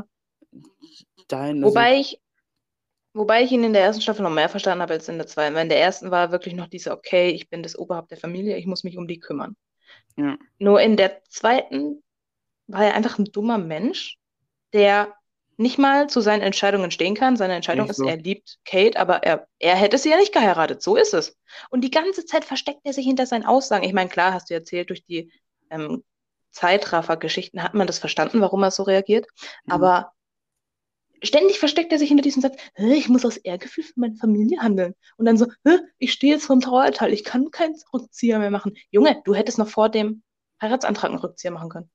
dein, also, wobei ich, wobei ich ihn in der ersten Staffel noch mehr verstanden habe als in der zweiten. Weil in der ersten war wirklich noch diese, okay, ich bin das Oberhaupt der Familie, ich muss mich um die kümmern. ja, Nur in der zweiten war er einfach ein dummer Mensch, der nicht mal zu seinen Entscheidungen stehen kann. Seine Entscheidung nicht ist, so. er liebt Kate, aber er, er hätte sie ja nicht geheiratet. So ist es. Und die ganze Zeit versteckt er sich hinter seinen Aussagen. Ich meine, klar, hast du erzählt, durch die ähm, Zeitraffer-Geschichten hat man das verstanden, warum er so reagiert. Mhm. Aber ständig versteckt er sich hinter diesem Satz, "Hä, ich muss aus Ehrgefühl für meine Familie handeln. Und dann so, "Hä, ich stehe jetzt vor dem Trauerteil, ich kann keinen Rückzieher mehr machen. Junge, du hättest noch vor dem Heiratsantrag einen Rückzieher machen können.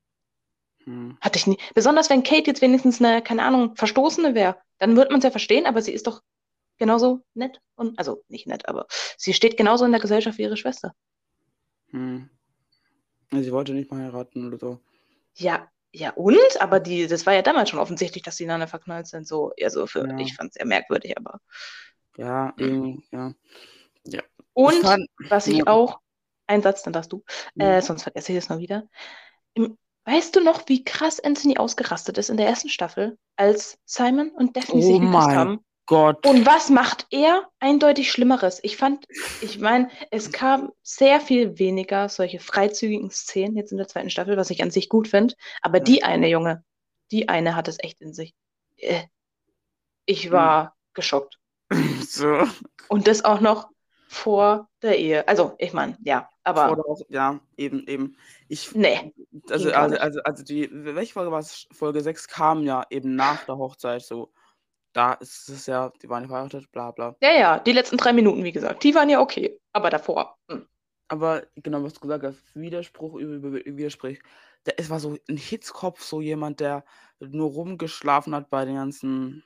Mhm. Hatte ich nie. Besonders wenn Kate jetzt wenigstens eine, keine Ahnung, Verstoßene wäre, dann würde man es ja verstehen, aber sie ist doch genauso nett und, also nicht nett, aber sie steht genauso in der Gesellschaft wie ihre Schwester. Mhm. Sie wollte nicht mal heiraten oder so. Ja, ja und? Aber die, das war ja damals schon offensichtlich, dass sie ineinander verknallt sind. So, also für, Ja, ich fand es sehr merkwürdig, aber. ja, hm. irgendwie, ja. Ja. Ich Und fand, was ja. ich auch, ein Satz, dann darfst du, Mhm. äh, sonst vergesse ich es noch wieder. Im, weißt du noch, wie krass Anthony ausgerastet ist in der ersten Staffel, als Simon und Daphne Oh sich geküsst mein haben? Gott. Und was macht er? Eindeutig Schlimmeres. Ich fand, ich meine, es kam sehr viel weniger solche freizügigen Szenen jetzt in der zweiten Staffel, was ich an sich gut finde. Aber Ja. die eine, Junge, die eine hat es echt in sich. Äh, Ich Mhm. war geschockt. So. Und das auch noch vor der Ehe. Also, ich meine, ja, Vor aber der Hoch- ja, eben, eben. Ich, nee, also, ging gar also, nicht. also, also die, welche Folge war es? Folge sechs kam ja eben nach der Hochzeit, so. Da ist es ja, die waren ja verheiratet, bla bla. Ja, ja, die letzten drei Minuten, wie gesagt, die waren ja okay. Aber davor. hm. Aber genau, was du gesagt hast, Widerspruch über, über Widerspruch. Der, es war so ein Hitzkopf, so jemand, der nur rumgeschlafen hat bei den ganzen.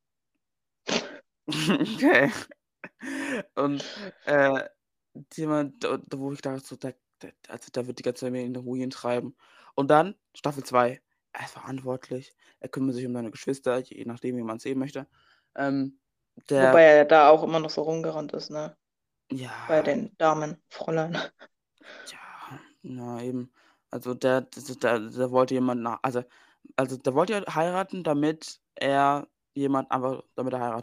Okay. Und äh, jemand, da, da- wo ich dachte, so, der, der, also der wird die ganze Zeit mehr in den Ruin treiben. Und dann Staffel zwei, er ist verantwortlich, er kümmert sich um seine Geschwister, je nachdem, wie man es sehen möchte. Ähm, Wobei der, er da auch immer noch so rumgerannt ist, ne? Bei ja, den Damen, Fräulein. ja, na eben. Also der, der, der, der wollte jemanden, nach, also, also der wollte ja heiraten, damit er jemand, aber damit er heiratet.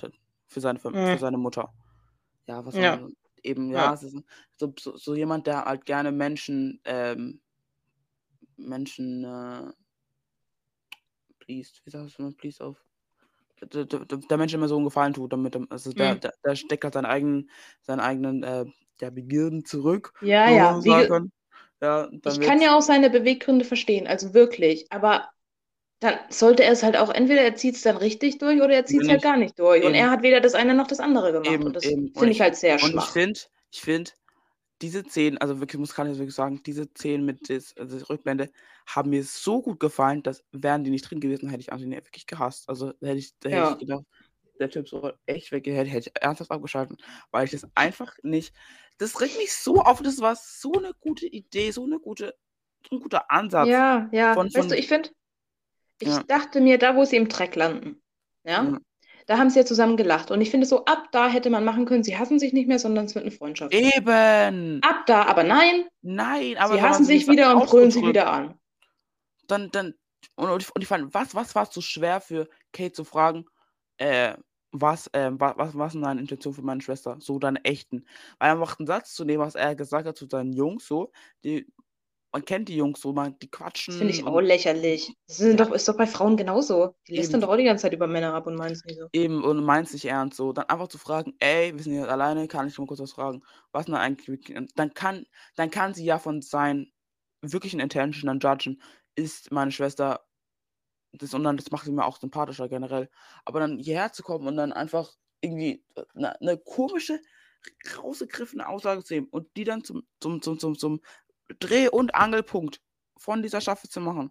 für seine, für Mhm. seine Mutter. Ja, was soll Ja. man eben, ja, Ja. es ist so, so, so jemand, der halt gerne Menschen, ähm, Menschen, äh, pleased, wie sagst du, pleased auf? Der, der, der Mensch immer so einen Gefallen tut, damit, er- also der, Mhm. der, der steckt halt seinen eigenen, seinen eigenen, äh, ja, Begierden zurück, Ja, so ja. man Wie sagen ge kann. Ja, und dann Ich kann wird's ja auch seine Beweggründe verstehen, also wirklich. Aber dann sollte er es halt auch, entweder er zieht es dann richtig durch oder er zieht oder es halt nicht. gar nicht durch. Und Eben, er hat weder das eine noch das andere gemacht. Und eben, das eben. Und finde ich ich, halt sehr und ich schwach. finde, ich finde, diese Szenen, also wirklich, muss kann ich wirklich sagen, diese Szenen mit des, also der Rückblende haben mir so gut gefallen, dass wären die nicht drin gewesen, hätte ich Anthony wirklich gehasst. Also da hätte ich, da hätte ich Ja. gedacht, der Typ soll echt weg, hätte, hätte ich ernsthaft abgeschaltet, weil ich das einfach nicht. Das regt mich so auf, das war so eine gute Idee, so eine gute, so ein guter Ansatz Ja, ja. von, Weißt du, von, ich finde, ja, ich dachte mir, da wo sie im Dreck landen, ja, ja. da haben sie ja zusammen gelacht. Und ich finde so, ab da hätte man machen können, sie hassen sich nicht mehr, sondern es wird eine Freundschaft. Eben! Ab da, aber nein, Nein, aber sie da war hassen sie sich nicht wieder und brüllen sich ausgedrückt. wieder an. Dann, dann, und, und, ich, und ich fand, was, was war es so schwer für Kate zu fragen, äh, was, ähm, was, was, was sind deine Intentionen für meine Schwester? So deine echten. Weil einfach einen Satz zu nehmen, was er gesagt hat zu seinen Jungs, so, die, man kennt die Jungs so, man, die Das finde quatschen ich auch und lächerlich. Das sind ja, doch, ist doch bei Frauen genauso. Die eben, lästern doch die, auch die ganze Zeit über Männer ab und meinen es nicht so. eben, und meint nicht ernst, so, dann einfach zu fragen, ey, wir sind hier alleine, kann ich mal kurz was fragen? Was denn eigentlich, wirklich- und dann kann, dann kann sie ja von seinen wirklichen Intention dann judgen, ist meine Schwester das, und dann das macht sie mir auch sympathischer generell. Aber dann hierher zu kommen und dann einfach irgendwie eine 'ne komische, rausgegriffene Aussage zu nehmen und die dann zum zum zum zum zum Dreh und Angelpunkt von dieser Staffel zu machen.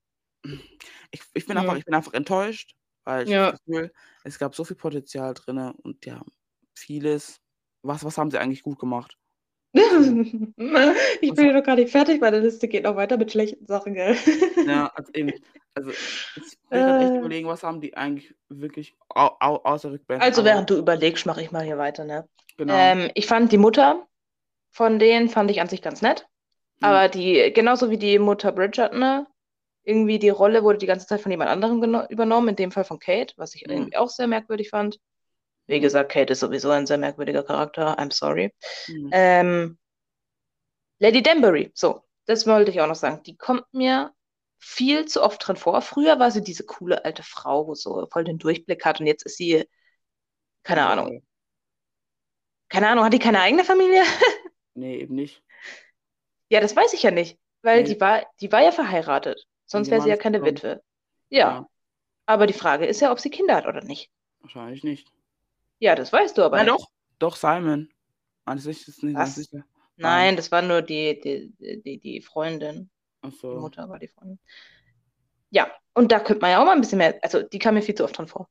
Ich ich bin einfach Hm. ich bin einfach enttäuscht, weil ich habe Ja. das Gefühl, es gab so viel Potenzial drinne und ja, vieles, was was haben sie eigentlich gut gemacht? So, Ich was bin ja noch gar nicht fertig, meine Liste geht noch weiter mit schlechten Sachen, gell? ja, also eben, also, ich will grad echt Äh, überlegen, was haben die eigentlich wirklich au au außer Rückblenden, Also, aber während du überlegst, mache ich mal hier weiter, ne? genau. Ähm, ich fand die Mutter von denen fand ich an sich ganz nett. Mhm. Aber die, genauso wie die Mutter Bridget, ne? Irgendwie die Rolle wurde die ganze Zeit von jemand anderem geno- übernommen, in dem Fall von Kate, was ich Ja, irgendwie auch sehr merkwürdig fand. Wie ja, gesagt, Kate ist sowieso ein sehr merkwürdiger Charakter. I'm sorry. mhm, Ähm, Lady Danbury, so, das wollte ich auch noch sagen. Die kommt mir viel zu oft drin vor. Früher war sie diese coole alte Frau, wo so voll den Durchblick hat und jetzt ist sie, keine Ahnung, überall. keine Ahnung, hat die keine eigene Familie? Ne, eben nicht. Ja, das weiß ich ja nicht, weil Ne, die war, die war ja verheiratet. und Sonst ihr wäre sie Mann ja ist keine gestorben. Witwe. Ja, Ja, aber die Frage ist ja, ob sie Kinder hat oder nicht. wahrscheinlich nicht. Ja, das weißt du aber Ja nicht. doch, doch, Simon. An sich ist nicht ganz Was? sicher. Nein. Nein, das war nur die, die, die, die Freundin. Ach Die so. Mutter war die Freundin. Ja, und da könnte man ja auch mal ein bisschen mehr, also die kam mir viel zu oft dran vor.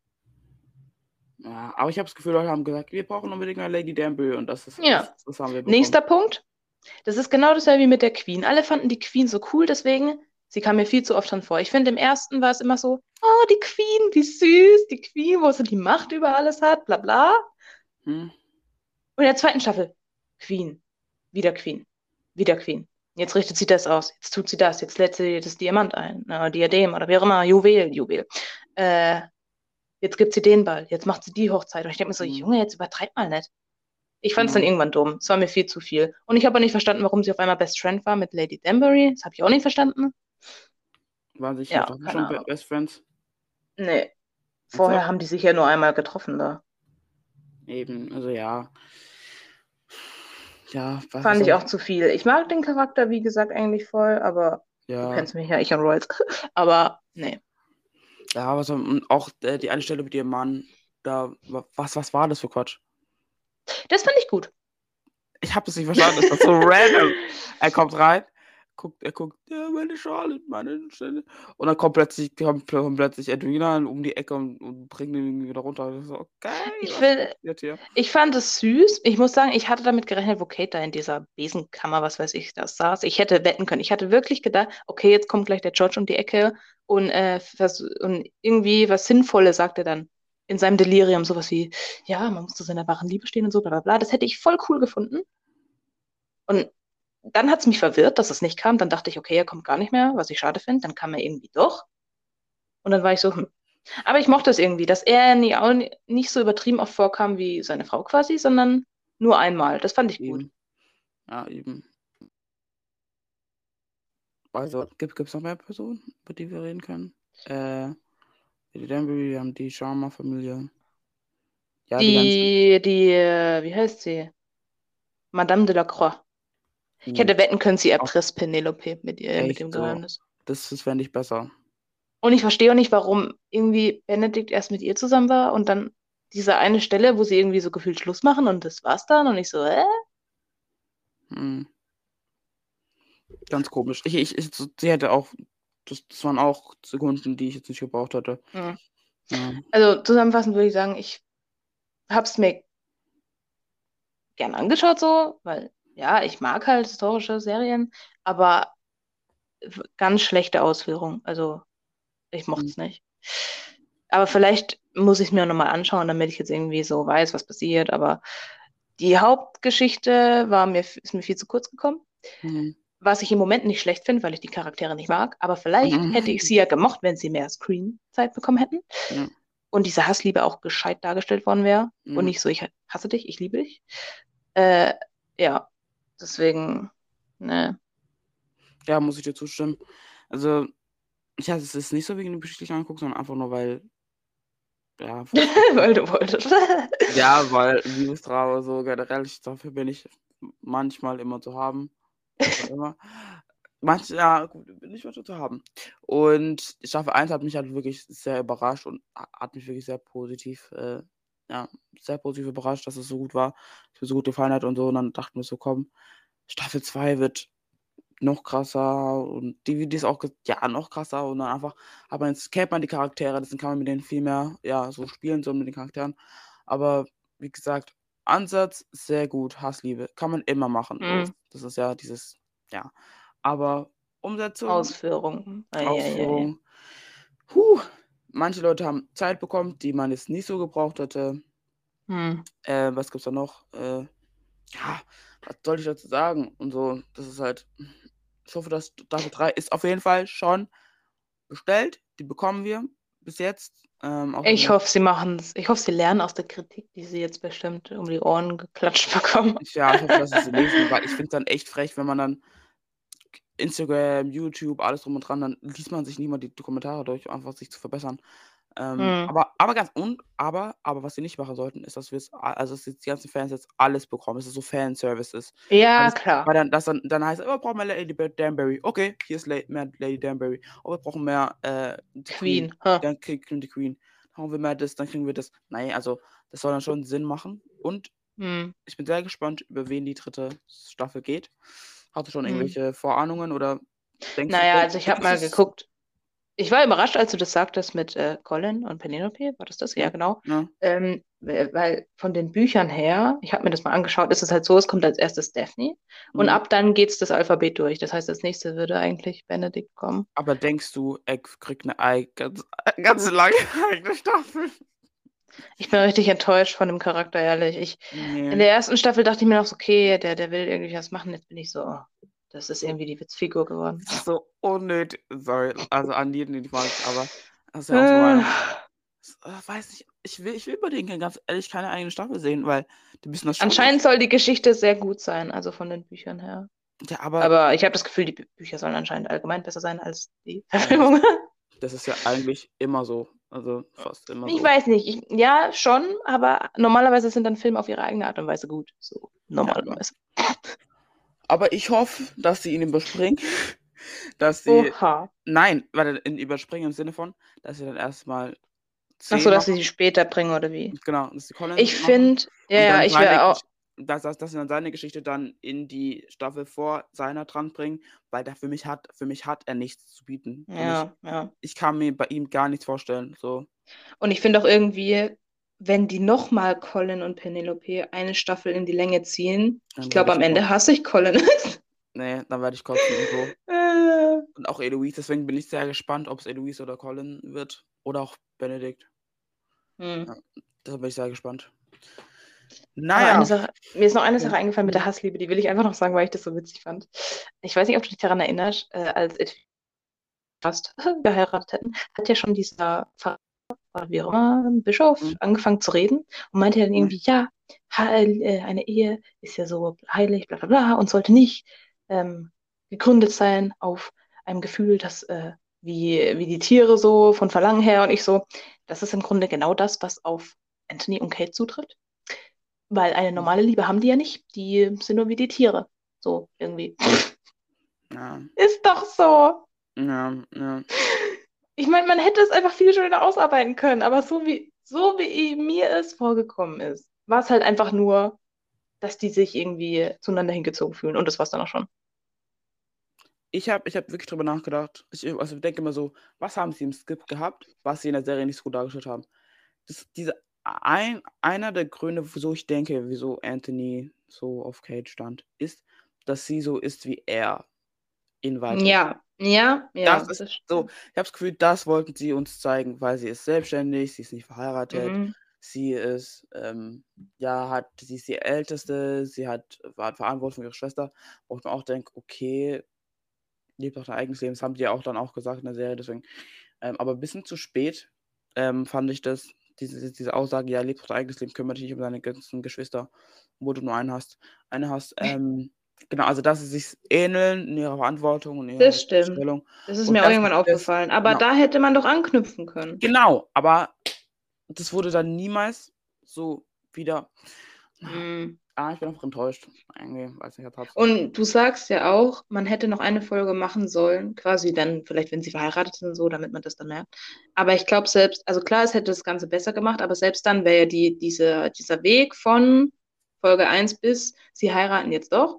Ja, aber ich habe das Gefühl, Leute haben gesagt: „Wir brauchen unbedingt eine Lady Danbury“, und das ist Ja. das das haben wir bekommen. Nächster Punkt. Das ist genau dasselbe wie mit der Queen. Alle fanden die Queen so cool, deswegen, sie kam mir viel zu oft dran vor. Ich finde, im ersten war es immer so, oh, die Queen, wie süß, die Queen, wo sie die Macht über alles hat, bla bla. Mhm. Und in der zweiten Staffel, Queen, wieder Queen, wieder Queen. Jetzt richtet sie das aus, jetzt tut sie das, jetzt lädt sie das Diamant ein, äh, Diadem oder wie auch immer, Juwel, Juwel. Äh, Jetzt gibt sie den Ball, jetzt macht sie die Hochzeit. Und ich denke mir so, Mhm. Junge, jetzt übertreib mal nicht. Ich fand es dann Ja, irgendwann dumm. Es war mir viel zu viel. Und ich habe auch nicht verstanden, warum sie auf einmal Best Friend war mit Lady Danbury. Das habe ich auch nicht verstanden. waren sie schon Ja, waren sie keine schon Be Ahnung. Best Friends? Nee, vorher Ernsthaft? haben die sich ja nur einmal getroffen da. Eben, also ja. Ja, was was Fand soll ich auch ich zu viel. Ich mag den Charakter, wie gesagt, eigentlich voll, aber du ja, kennst mich ja, ich und Royals. Aber nee. ja, was soll, und auch, äh, die eine Stelle mit ihrem Mann, da wa was was war das für Quatsch? Das fand ich gut. Ich habe das nicht verstanden, das war so random. Er kommt rein, guckt er guckt: „Ja, meine Charlotte, meine Stelle“, und dann kommt plötzlich kommt kommt plötzlich Edwina um die Ecke und und bringt ihn irgendwie wieder runter. Ich so: „Okay, Ich was will, passiert hier?“ ich fand es süß. Ich muss sagen, ich hatte damit gerechnet, wo Kate da in dieser Besenkammer, was weiß ich, da saß. Ich hätte wetten können. Ich hatte wirklich gedacht, okay, jetzt kommt gleich der George um die Ecke und, äh, vers und irgendwie was Sinnvolles sagt er dann in seinem Delirium. Sowas wie, ja, man muss zu seiner wahren Liebe stehen und so, bla bla bla. Das hätte ich voll cool gefunden. Und dann hat es mich verwirrt, dass es nicht kam. Dann dachte ich, okay, er kommt gar nicht mehr, was ich schade finde. Dann kam er irgendwie doch. Und dann war ich so, hm. Aber ich mochte es irgendwie, dass er nie, auch ni- nicht so übertrieben oft vorkam wie seine Frau quasi, sondern nur einmal. Das fand ich gut. Eben. Ja, eben. Also, gibt es noch mehr Personen, über die wir reden können? Äh, die Danbury, wir haben die Sharma-Familie. Ja, die ganzen. Die, die, äh, wie heißt sie? Madame de la Croix. Ich Uh, hätte wetten können, sie auch erpresst Penelope mit, ihr, mit echt dem so. Geheimnis. Das, das fände ich besser. Und ich verstehe auch nicht, warum irgendwie Benedikt erst mit ihr zusammen war und dann diese eine Stelle, wo sie irgendwie so gefühlt Schluss machen und das war's dann und ich so, äh? Hm, ganz komisch. Ich, ich, ich, so- sie hätte auch. Das, das waren auch Sekunden, die ich jetzt nicht gebraucht hätte. Hm. Ja. Also zusammenfassend würde ich sagen, ich hab's mir gern angeschaut so, weil ja, ich mag halt historische Serien, aber w- ganz schlechte Ausführung. Also ich mochte Hm, es nicht. Aber vielleicht muss ich es mir nochmal anschauen, damit ich jetzt irgendwie so weiß, was passiert. Aber die Hauptgeschichte war mir, ist mir viel zu kurz gekommen. hm, Was ich im Moment nicht schlecht finde, weil ich die Charaktere nicht mag. Aber vielleicht hätte ich hm. sie ja gemocht, wenn sie mehr Screenzeit bekommen hätten. Ja, Und diese Hassliebe auch gescheit dargestellt worden wäre. Und ja. nicht so, ich hasse dich, ich liebe dich. Äh, ja, deswegen, ne. Ja, muss ich dir zustimmen. Also, ich hatte es jetzt nicht so wegen dem Geschichtlichen angeguckt, sondern einfach nur, weil, ja, Weil du wolltest. ja, weil Liebesdrama so generell, ich, dafür bin ich manchmal immer zu haben. Manchmal immer. Manch, ja, gut, bin ich manchmal zu haben. Und Staffel eins hat mich halt wirklich sehr überrascht und ha- hat mich wirklich sehr positiv, äh, ja, sehr positiv überrascht, dass es so gut war, dass mir so gut gefallen hat und so. Und dann dachten wir so, komm, Staffel zwei wird noch krasser und die die ist auch ge ja, noch krasser und dann einfach aber jetzt kennt man die Charaktere, deswegen kann man mit denen viel mehr, ja, so spielen, so mit den Charakteren. Aber wie gesagt, Ansatz sehr gut, Hassliebe, kann man immer machen, so. Hm, Das ist ja dieses ja. Aber Umsetzung, Ausführung. Eieiei. Ausführung, hu, manche Leute haben Zeit bekommen, die man jetzt nicht so gebraucht hätte. Hm. Äh, was gibt's da noch? Äh, ja, was soll ich dazu sagen? Und so, das ist halt ich hoffe, dass Staffel drei ist auf jeden Fall schon bestellt. Die bekommen wir bis jetzt. Ähm, auch Ich mit, hoffe, sie machen es. Ich hoffe, sie lernen aus der Kritik, die sie jetzt bestimmt um die Ohren geklatscht bekommen. ich, ja, ich hoffe, dass sie sie lesen, weil ich finde es dann echt frech, wenn man dann Instagram, YouTube, alles drum und dran, dann liest man sich nicht mal die, die Kommentare durch, um einfach sich zu verbessern. Ähm, Hm. aber, aber ganz und aber, aber was sie nicht machen sollten, ist, dass wir es, a- also dass jetzt die ganzen Fans jetzt alles bekommen, dass es so Fanservice ist. Weil, Ja, das, weil klar. dann, das dann, dann heißt, oh, wir brauchen mehr Lady Danbury. Okay, hier ist La mehr Lady Danbury. Oh, wir brauchen mehr äh, die Queen. Queen. Huh. Dann kriegen wir die Queen. Dann haben wir mehr das, dann kriegen wir das. Nein, also das soll dann schon Sinn machen. Und Hm. ich bin sehr gespannt, über wen die dritte Staffel geht. Hast du schon Hm. irgendwelche Vorahnungen oder denkst du, Naja, denk, also ich habe denkst du mal es? geguckt. Ich war überrascht, als du das sagtest mit äh, Colin und Penelope. War das das? Ja, Ja, genau. ja. Ähm, weil weil von den Büchern her, ich habe mir das mal angeschaut, ist es halt so, es kommt als erstes Daphne und Mhm. ab dann geht's das Alphabet durch. Das heißt, als nächstes würde eigentlich Benedikt kommen. Aber denkst du, er kriegt eine ei ganz, ganz lange eigene Staffel? Ich bin richtig enttäuscht von dem Charakter, ehrlich. Ich, in Nee, der ersten Staffel dachte ich mir noch so, okay, der, der will irgendwie was machen. Jetzt bin ich so, oh, das ist so, irgendwie die Witzfigur geworden. so unnötig. Sorry, also an jeden, den ich mag, aber das ist ja auch so Äh, Meinung. S- äh, Weiß nicht, ich will, ich will bei denen ganz ehrlich keine eigene Staffel sehen, weil die müssen das schon Anscheinend noch. soll die Geschichte sehr gut sein, also von den Büchern her. Ja, aber Aber ich habe das Gefühl, die Bü- Bücher sollen anscheinend allgemein besser sein als die ja, das, Verfilmung. das ist ja eigentlich immer so. Also fast immer Ich so. weiß nicht. Ich, ja, schon, aber normalerweise sind dann Filme auf ihre eigene Art und Weise gut. So, Ja, aber, normalerweise. aber ich hoffe, dass sie ihn überspringen. Dass sie. Oha. Nein, warte, in überspringen im Sinne von, dass sie dann erstmal Ach so, zehn dass sie machen. sie später bringen oder wie? Genau, dass die Colin Ich machen finde, ja, und ja, dann ich seine wäre auch. Gesch dass dass dass sie dann seine Geschichte dann in die Staffel vor seiner dranbringen, weil der für mich hat für mich hat er nichts zu bieten. Für mich Ja, ja. ich kann mir bei ihm gar nichts vorstellen, so. Und ich finde auch irgendwie, wenn die nochmal Colin und Penelope eine Staffel in die Länge ziehen, ich Dann werde glaube, ich am Ende kotzen. hasse ich Colin. Ne, dann werde ich kotzen und so. Äh, Und auch Eloise, deswegen bin ich sehr gespannt, ob's Eloise oder Colin wird oder auch Benedikt. hm. Ja, da bin ich sehr gespannt. Na Aber eine ja. Sache, mir ist noch eine Ja. Sache eingefallen mit der Hassliebe, die will ich einfach noch sagen, weil ich das so witzig fand. Ich weiß nicht, ob du dich daran erinnerst, äh, als Ed fast geheiratet hätten, hat ja schon dieser Pfarrer oder wie auch immer, Bischof Mhm. angefangen zu reden und meinte dann Mhm. irgendwie, ja, heil, äh, eine Ehe ist ja so heilig, bla bla bla, und sollte nicht ähm, gegründet sein auf einem Gefühl, das äh, wie, wie die Tiere so von Verlangen her und ich so, das ist im Grunde genau das, was auf Anthony und Kate zutrifft. Weil eine normale Liebe haben die ja nicht. Die sind nur wie die Tiere. So, irgendwie. Ja, Ist doch so. ja, ja. Ich meine, man hätte es einfach viel schöner ausarbeiten können, aber so wie, so wie mir es vorgekommen ist, war es halt einfach nur, dass die sich irgendwie zueinander hingezogen fühlen. Und das war es dann auch schon. Ich habe ich hab wirklich drüber nachgedacht. Ich also denke immer so, was haben sie im Skript gehabt, was sie in der Serie nicht so gut dargestellt haben? Das diese ein einer der Gründe, wieso ich denke, wieso Anthony so auf Kate stand, ist, dass sie so ist wie er in Wahrheit. Ja, ja, Das ja, ist das so, stimmt. ich habe das Gefühl, das wollten sie uns zeigen, weil sie ist selbstständig, sie ist nicht verheiratet, Mhm. sie ist, ähm, ja, hat sie ist die Älteste, sie hat war Verantwortung für ihre Schwester, wo ich mir auch denke: „Okay, lebt auch dein eigenes Leben." Das haben die ja auch dann auch gesagt in der Serie, deswegen ähm, aber 'n bisschen zu spät, ähm, fand ich das, diese diese Aussage: „Ja, lebe doch dein eigenes Leben, kümmere dich nicht um deine ganzen Geschwister, wo du nur einen hast eine hast." Ähm, genau, also, dass sie sich ähneln in ihrer Verantwortung und ihrer Das stimmt. Stellung Das ist und mir auch dass sie irgendwann das aufgefallen. Aber genau, da hätte man doch anknüpfen können. genau, aber das wurde dann niemals so wieder Mhm. ah, ich bin einfach enttäuscht. Irgendwie, weiß nicht, Tatsache. Und du sagst ja auch, man hätte noch eine Folge machen sollen, quasi dann vielleicht, wenn sie verheiratet sind, so, damit man das dann merkt. Aber ich glaube selbst, also klar, es hätte das Ganze besser gemacht, aber selbst dann wäre ja die, diese, dieser Weg von Folge eins bis sie heiraten jetzt doch,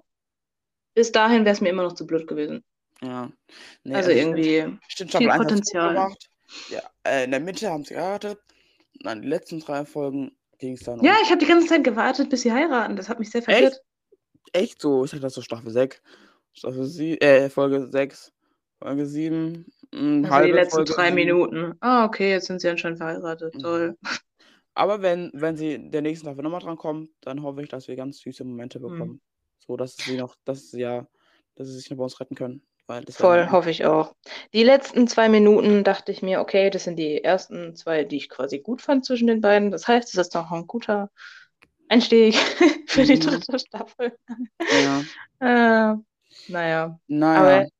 bis dahin wäre es mir immer noch zu blöd gewesen. Ja. Ne, Also also ich finde irgendwie ich finde viel Staffel eins hat's gut Potenzial. gemacht. Ja, äh, in der Mitte haben sie geheiratet. Und dann die letzten drei Folgen ging's dann Ja, um ich habe die ganze Zeit gewartet, bis sie heiraten. Das hat mich sehr echt? verwirrt. Echt so? Ich dachte, das ist so Staffel sechs, Staffel sie äh, Folge sechs, Folge sieben, hm, Also die halbe letzten Folge drei sieben. Minuten. Ah, okay, jetzt sind sie anscheinend verheiratet. Ja. Toll. Aber wenn wenn sie in der nächsten Staffel noch mal drankommen, dann hoffe ich, dass wir ganz süße Momente Hm. bekommen. So, dass sie noch dass sie ja dass sie sich noch bei uns retten können, weil das wäre Voll, hoffe ich auch. Die letzten zwei Minuten dachte ich mir, okay, das sind die ersten zwei, die ich quasi gut fand zwischen den beiden. Das heißt, es ist noch ein guter Einstieg für die mhm, dritte Staffel. ja. Äh, naja, Na ja, aber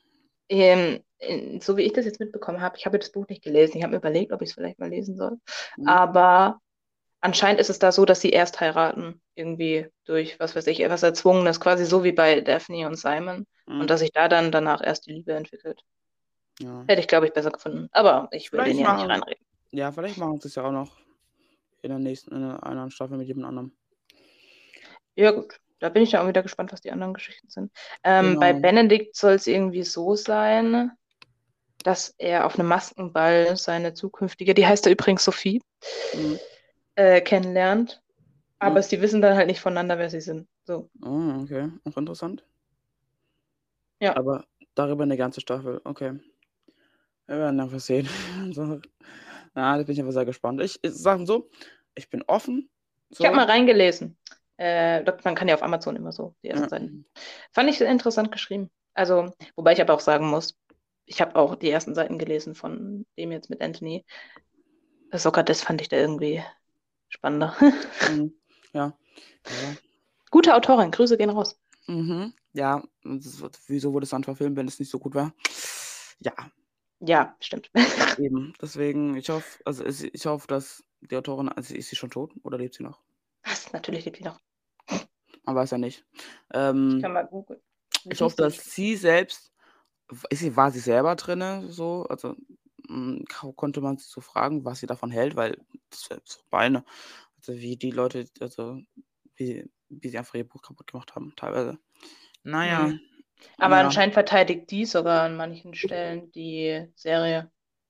ähm, in, so wie ich das jetzt mitbekommen habe, ich habe das Buch nicht gelesen. Ich habe mir überlegt, ob ich es vielleicht mal lesen soll. mhm, Aber anscheinend ist es da so, dass sie erst heiraten, irgendwie durch, was weiß ich, etwas Erzwungenes, quasi so wie bei Daphne und Simon. Und mhm, dass sich da dann danach erst die Liebe entwickelt. ja. Hätte ich, glaube ich, besser gefunden. Aber ich will den Vielleicht ja nicht machen reinreden. ja, vielleicht machen sie's ja auch noch in der nächsten in der anderen Staffel mit jemand anderem. Ja, gut. Da bin ich ja auch wieder gespannt, was die anderen Geschichten sind. Ähm, bei Genau. Benedikt soll es irgendwie so sein, dass er auf einem Maskenball seine zukünftige, die heißt da übrigens Sophie, Mhm, äh, kennenlernt. mhm. Aber sie wissen dann halt nicht voneinander, wer sie sind. So, Oh, okay, auch interessant. ja. Aber darüber 'ne ganze Staffel, okay. Wir werden einfach sehen. So, na, da bin ich einfach sehr gespannt. Ich ich sage mal so, ich bin offen, Ich habe so, mal reingelesen. Äh, dort- man kann ja auf Amazon immer so die ersten ja, Seiten. Fand ich sehr interessant geschrieben. Also, wobei ich aber auch sagen muss, ich habe auch die ersten Seiten gelesen von dem jetzt mit Anthony. Sogar das fand ich da irgendwie spannender. mhm, ja, ja, Gute Autorin, Grüße gehen raus. mhm, ja, und das wird wieso wurde es dann verfilmt, wenn es nicht so gut war? Ja, Ja, stimmt. eben. Deswegen, ich hoffe also, es ich hoffe, dass die Autorin also, ist sie schon tot oder lebt sie noch? Was? Natürlich lebt die noch. Man weiß ja nicht. Ich Ähm, kann mal googeln. Wie ich hieß hoffe, die? dass sie selbst w ist sie war sie selber drinne so? Also, hm, kau konnte man sie so fragen, was sie davon hält, weil das wäre so Beine also, wie die Leute also, wie wie sie einfach ihr Buch kaputt gemacht haben teilweise. Na ja, Hm. Aber ja, anscheinend verteidigt die sogar an manchen Stellen die Serie.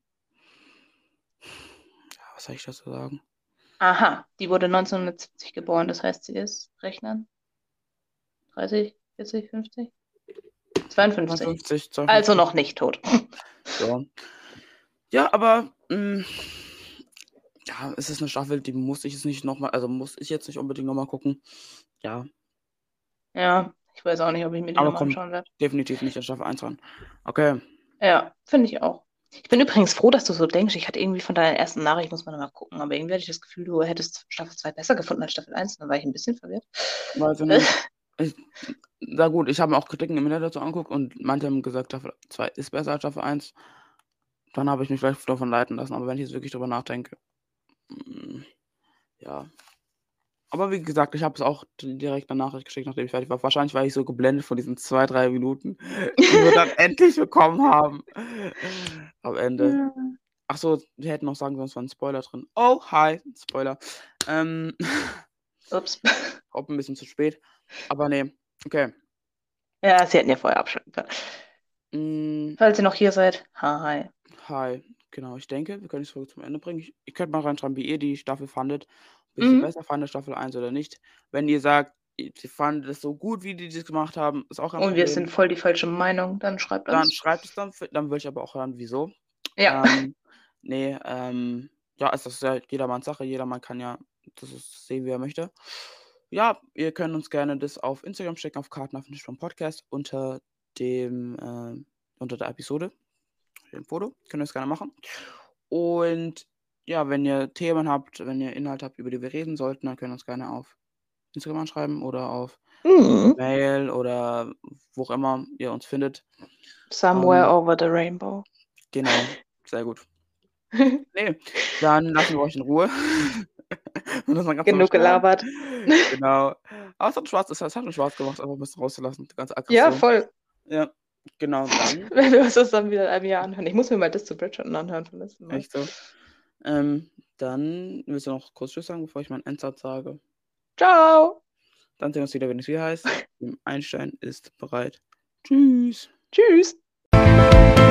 was soll ich dazu sagen? Aha, die wurde neunzehnhundertsiebzig geboren, das heißt, sie ist, rechnen, dreißig, vierzig, fünfzig, zweiundfünfzig. zweiundfünfzig, Also zweiundfünfzig, noch nicht tot. ja. Ja, aber, hm, ja, es ist 'ne Staffel, die muss ich jetzt nicht noch mal also, muss ich jetzt nicht unbedingt noch mal gucken. Ja, Ja, ich weiß auch nicht, ob ich mir die aber nochmal kommt anschauen werde. definitiv nicht in Staffel eins ran. Okay, Ja, finde ich auch. Ich bin übrigens froh, dass du so denkst. Ich hatte irgendwie von deiner ersten Nachricht, muss man noch mal gucken, aber irgendwie hatte ich das Gefühl, du hättest Staffel zwei besser gefunden als Staffel eins. Dann war ich ein bisschen verwirrt. Weiß ich nicht. Ich, na gut, ich habe mir auch Kritiken im Internet dazu angeguckt und manche haben gesagt, Staffel zwei ist besser als Staffel eins. Dann habe ich mich vielleicht davon leiten lassen, aber wenn ich jetzt wirklich drüber nachdenke, mm, ja. Aber wie gesagt, ich habe es auch direkt eine Nachricht geschickt, nachdem ich fertig war. Wahrscheinlich war ich so geblendet von diesen zwei, drei Minuten, die wir dann endlich bekommen haben. Am Ende. Ja. Ach so, wir hätten noch sagen sollen, es war ein Spoiler drin. Oh, hi, Spoiler. Ähm, Ups. Auch ein bisschen zu spät. Aber nee, okay. Ja, sie hätten ja vorher abschalten können. Mm, Falls ihr noch hier seid, hi. hi, genau. Ich denke, wir können die Folge zum Ende bringen. Ich, ihr könnt mal reinschreiben, wie ihr die Staffel fandet. Ob ihr sie Mhm. besser fandet, Staffel eins oder nicht. Wenn ihr sagt, ihr fandet es so gut, wie die das gemacht haben, ist auch kein Und wir Problem. sind voll die falsche Meinung, dann schreibt Dann uns. schreibt es dann, dann will ich aber auch hören, wieso. Ja. Ähm, nee, ähm, ja, ist das ja jedermanns Sache. Jedermann kann ja das ist, sehen, wie er möchte. Ja, ihr könnt uns gerne das auf Instagram schicken, auf Karten auf vom Podcast unter dem, äh, unter der Episode. Dem Foto. Könnt ihr das gerne machen. Und ja, wenn ihr Themen habt, wenn ihr Inhalt habt, über die wir reden sollten, dann könnt ihr uns gerne auf Instagram anschreiben oder auf Mhm. Mail oder wo auch immer ihr uns findet. Somewhere Ähm, over the rainbow. Genau, sehr gut. Nee, dann lassen wir euch in Ruhe. Und das mal ganz Genug gelabert. Genau. Aber es hat Spaß, es hat schon Spaß gemacht, einfach ein bisschen rauszulassen, die ganze Ja, Aggression. voll. Ja, genau, dann Wenn wir uns das dann wieder in einem Jahr anhören. Ich muss mir mal das zu Bridgerton anhören von letztem Mal. echt so. Ähm, dann willst du noch kurz Tschüss sagen, bevor ich meinen Endsatz sage. Ciao. Dann sehen wir uns wieder, wenn es wieder heißt. Einstein ist bereit. Tschüss. Tschüss.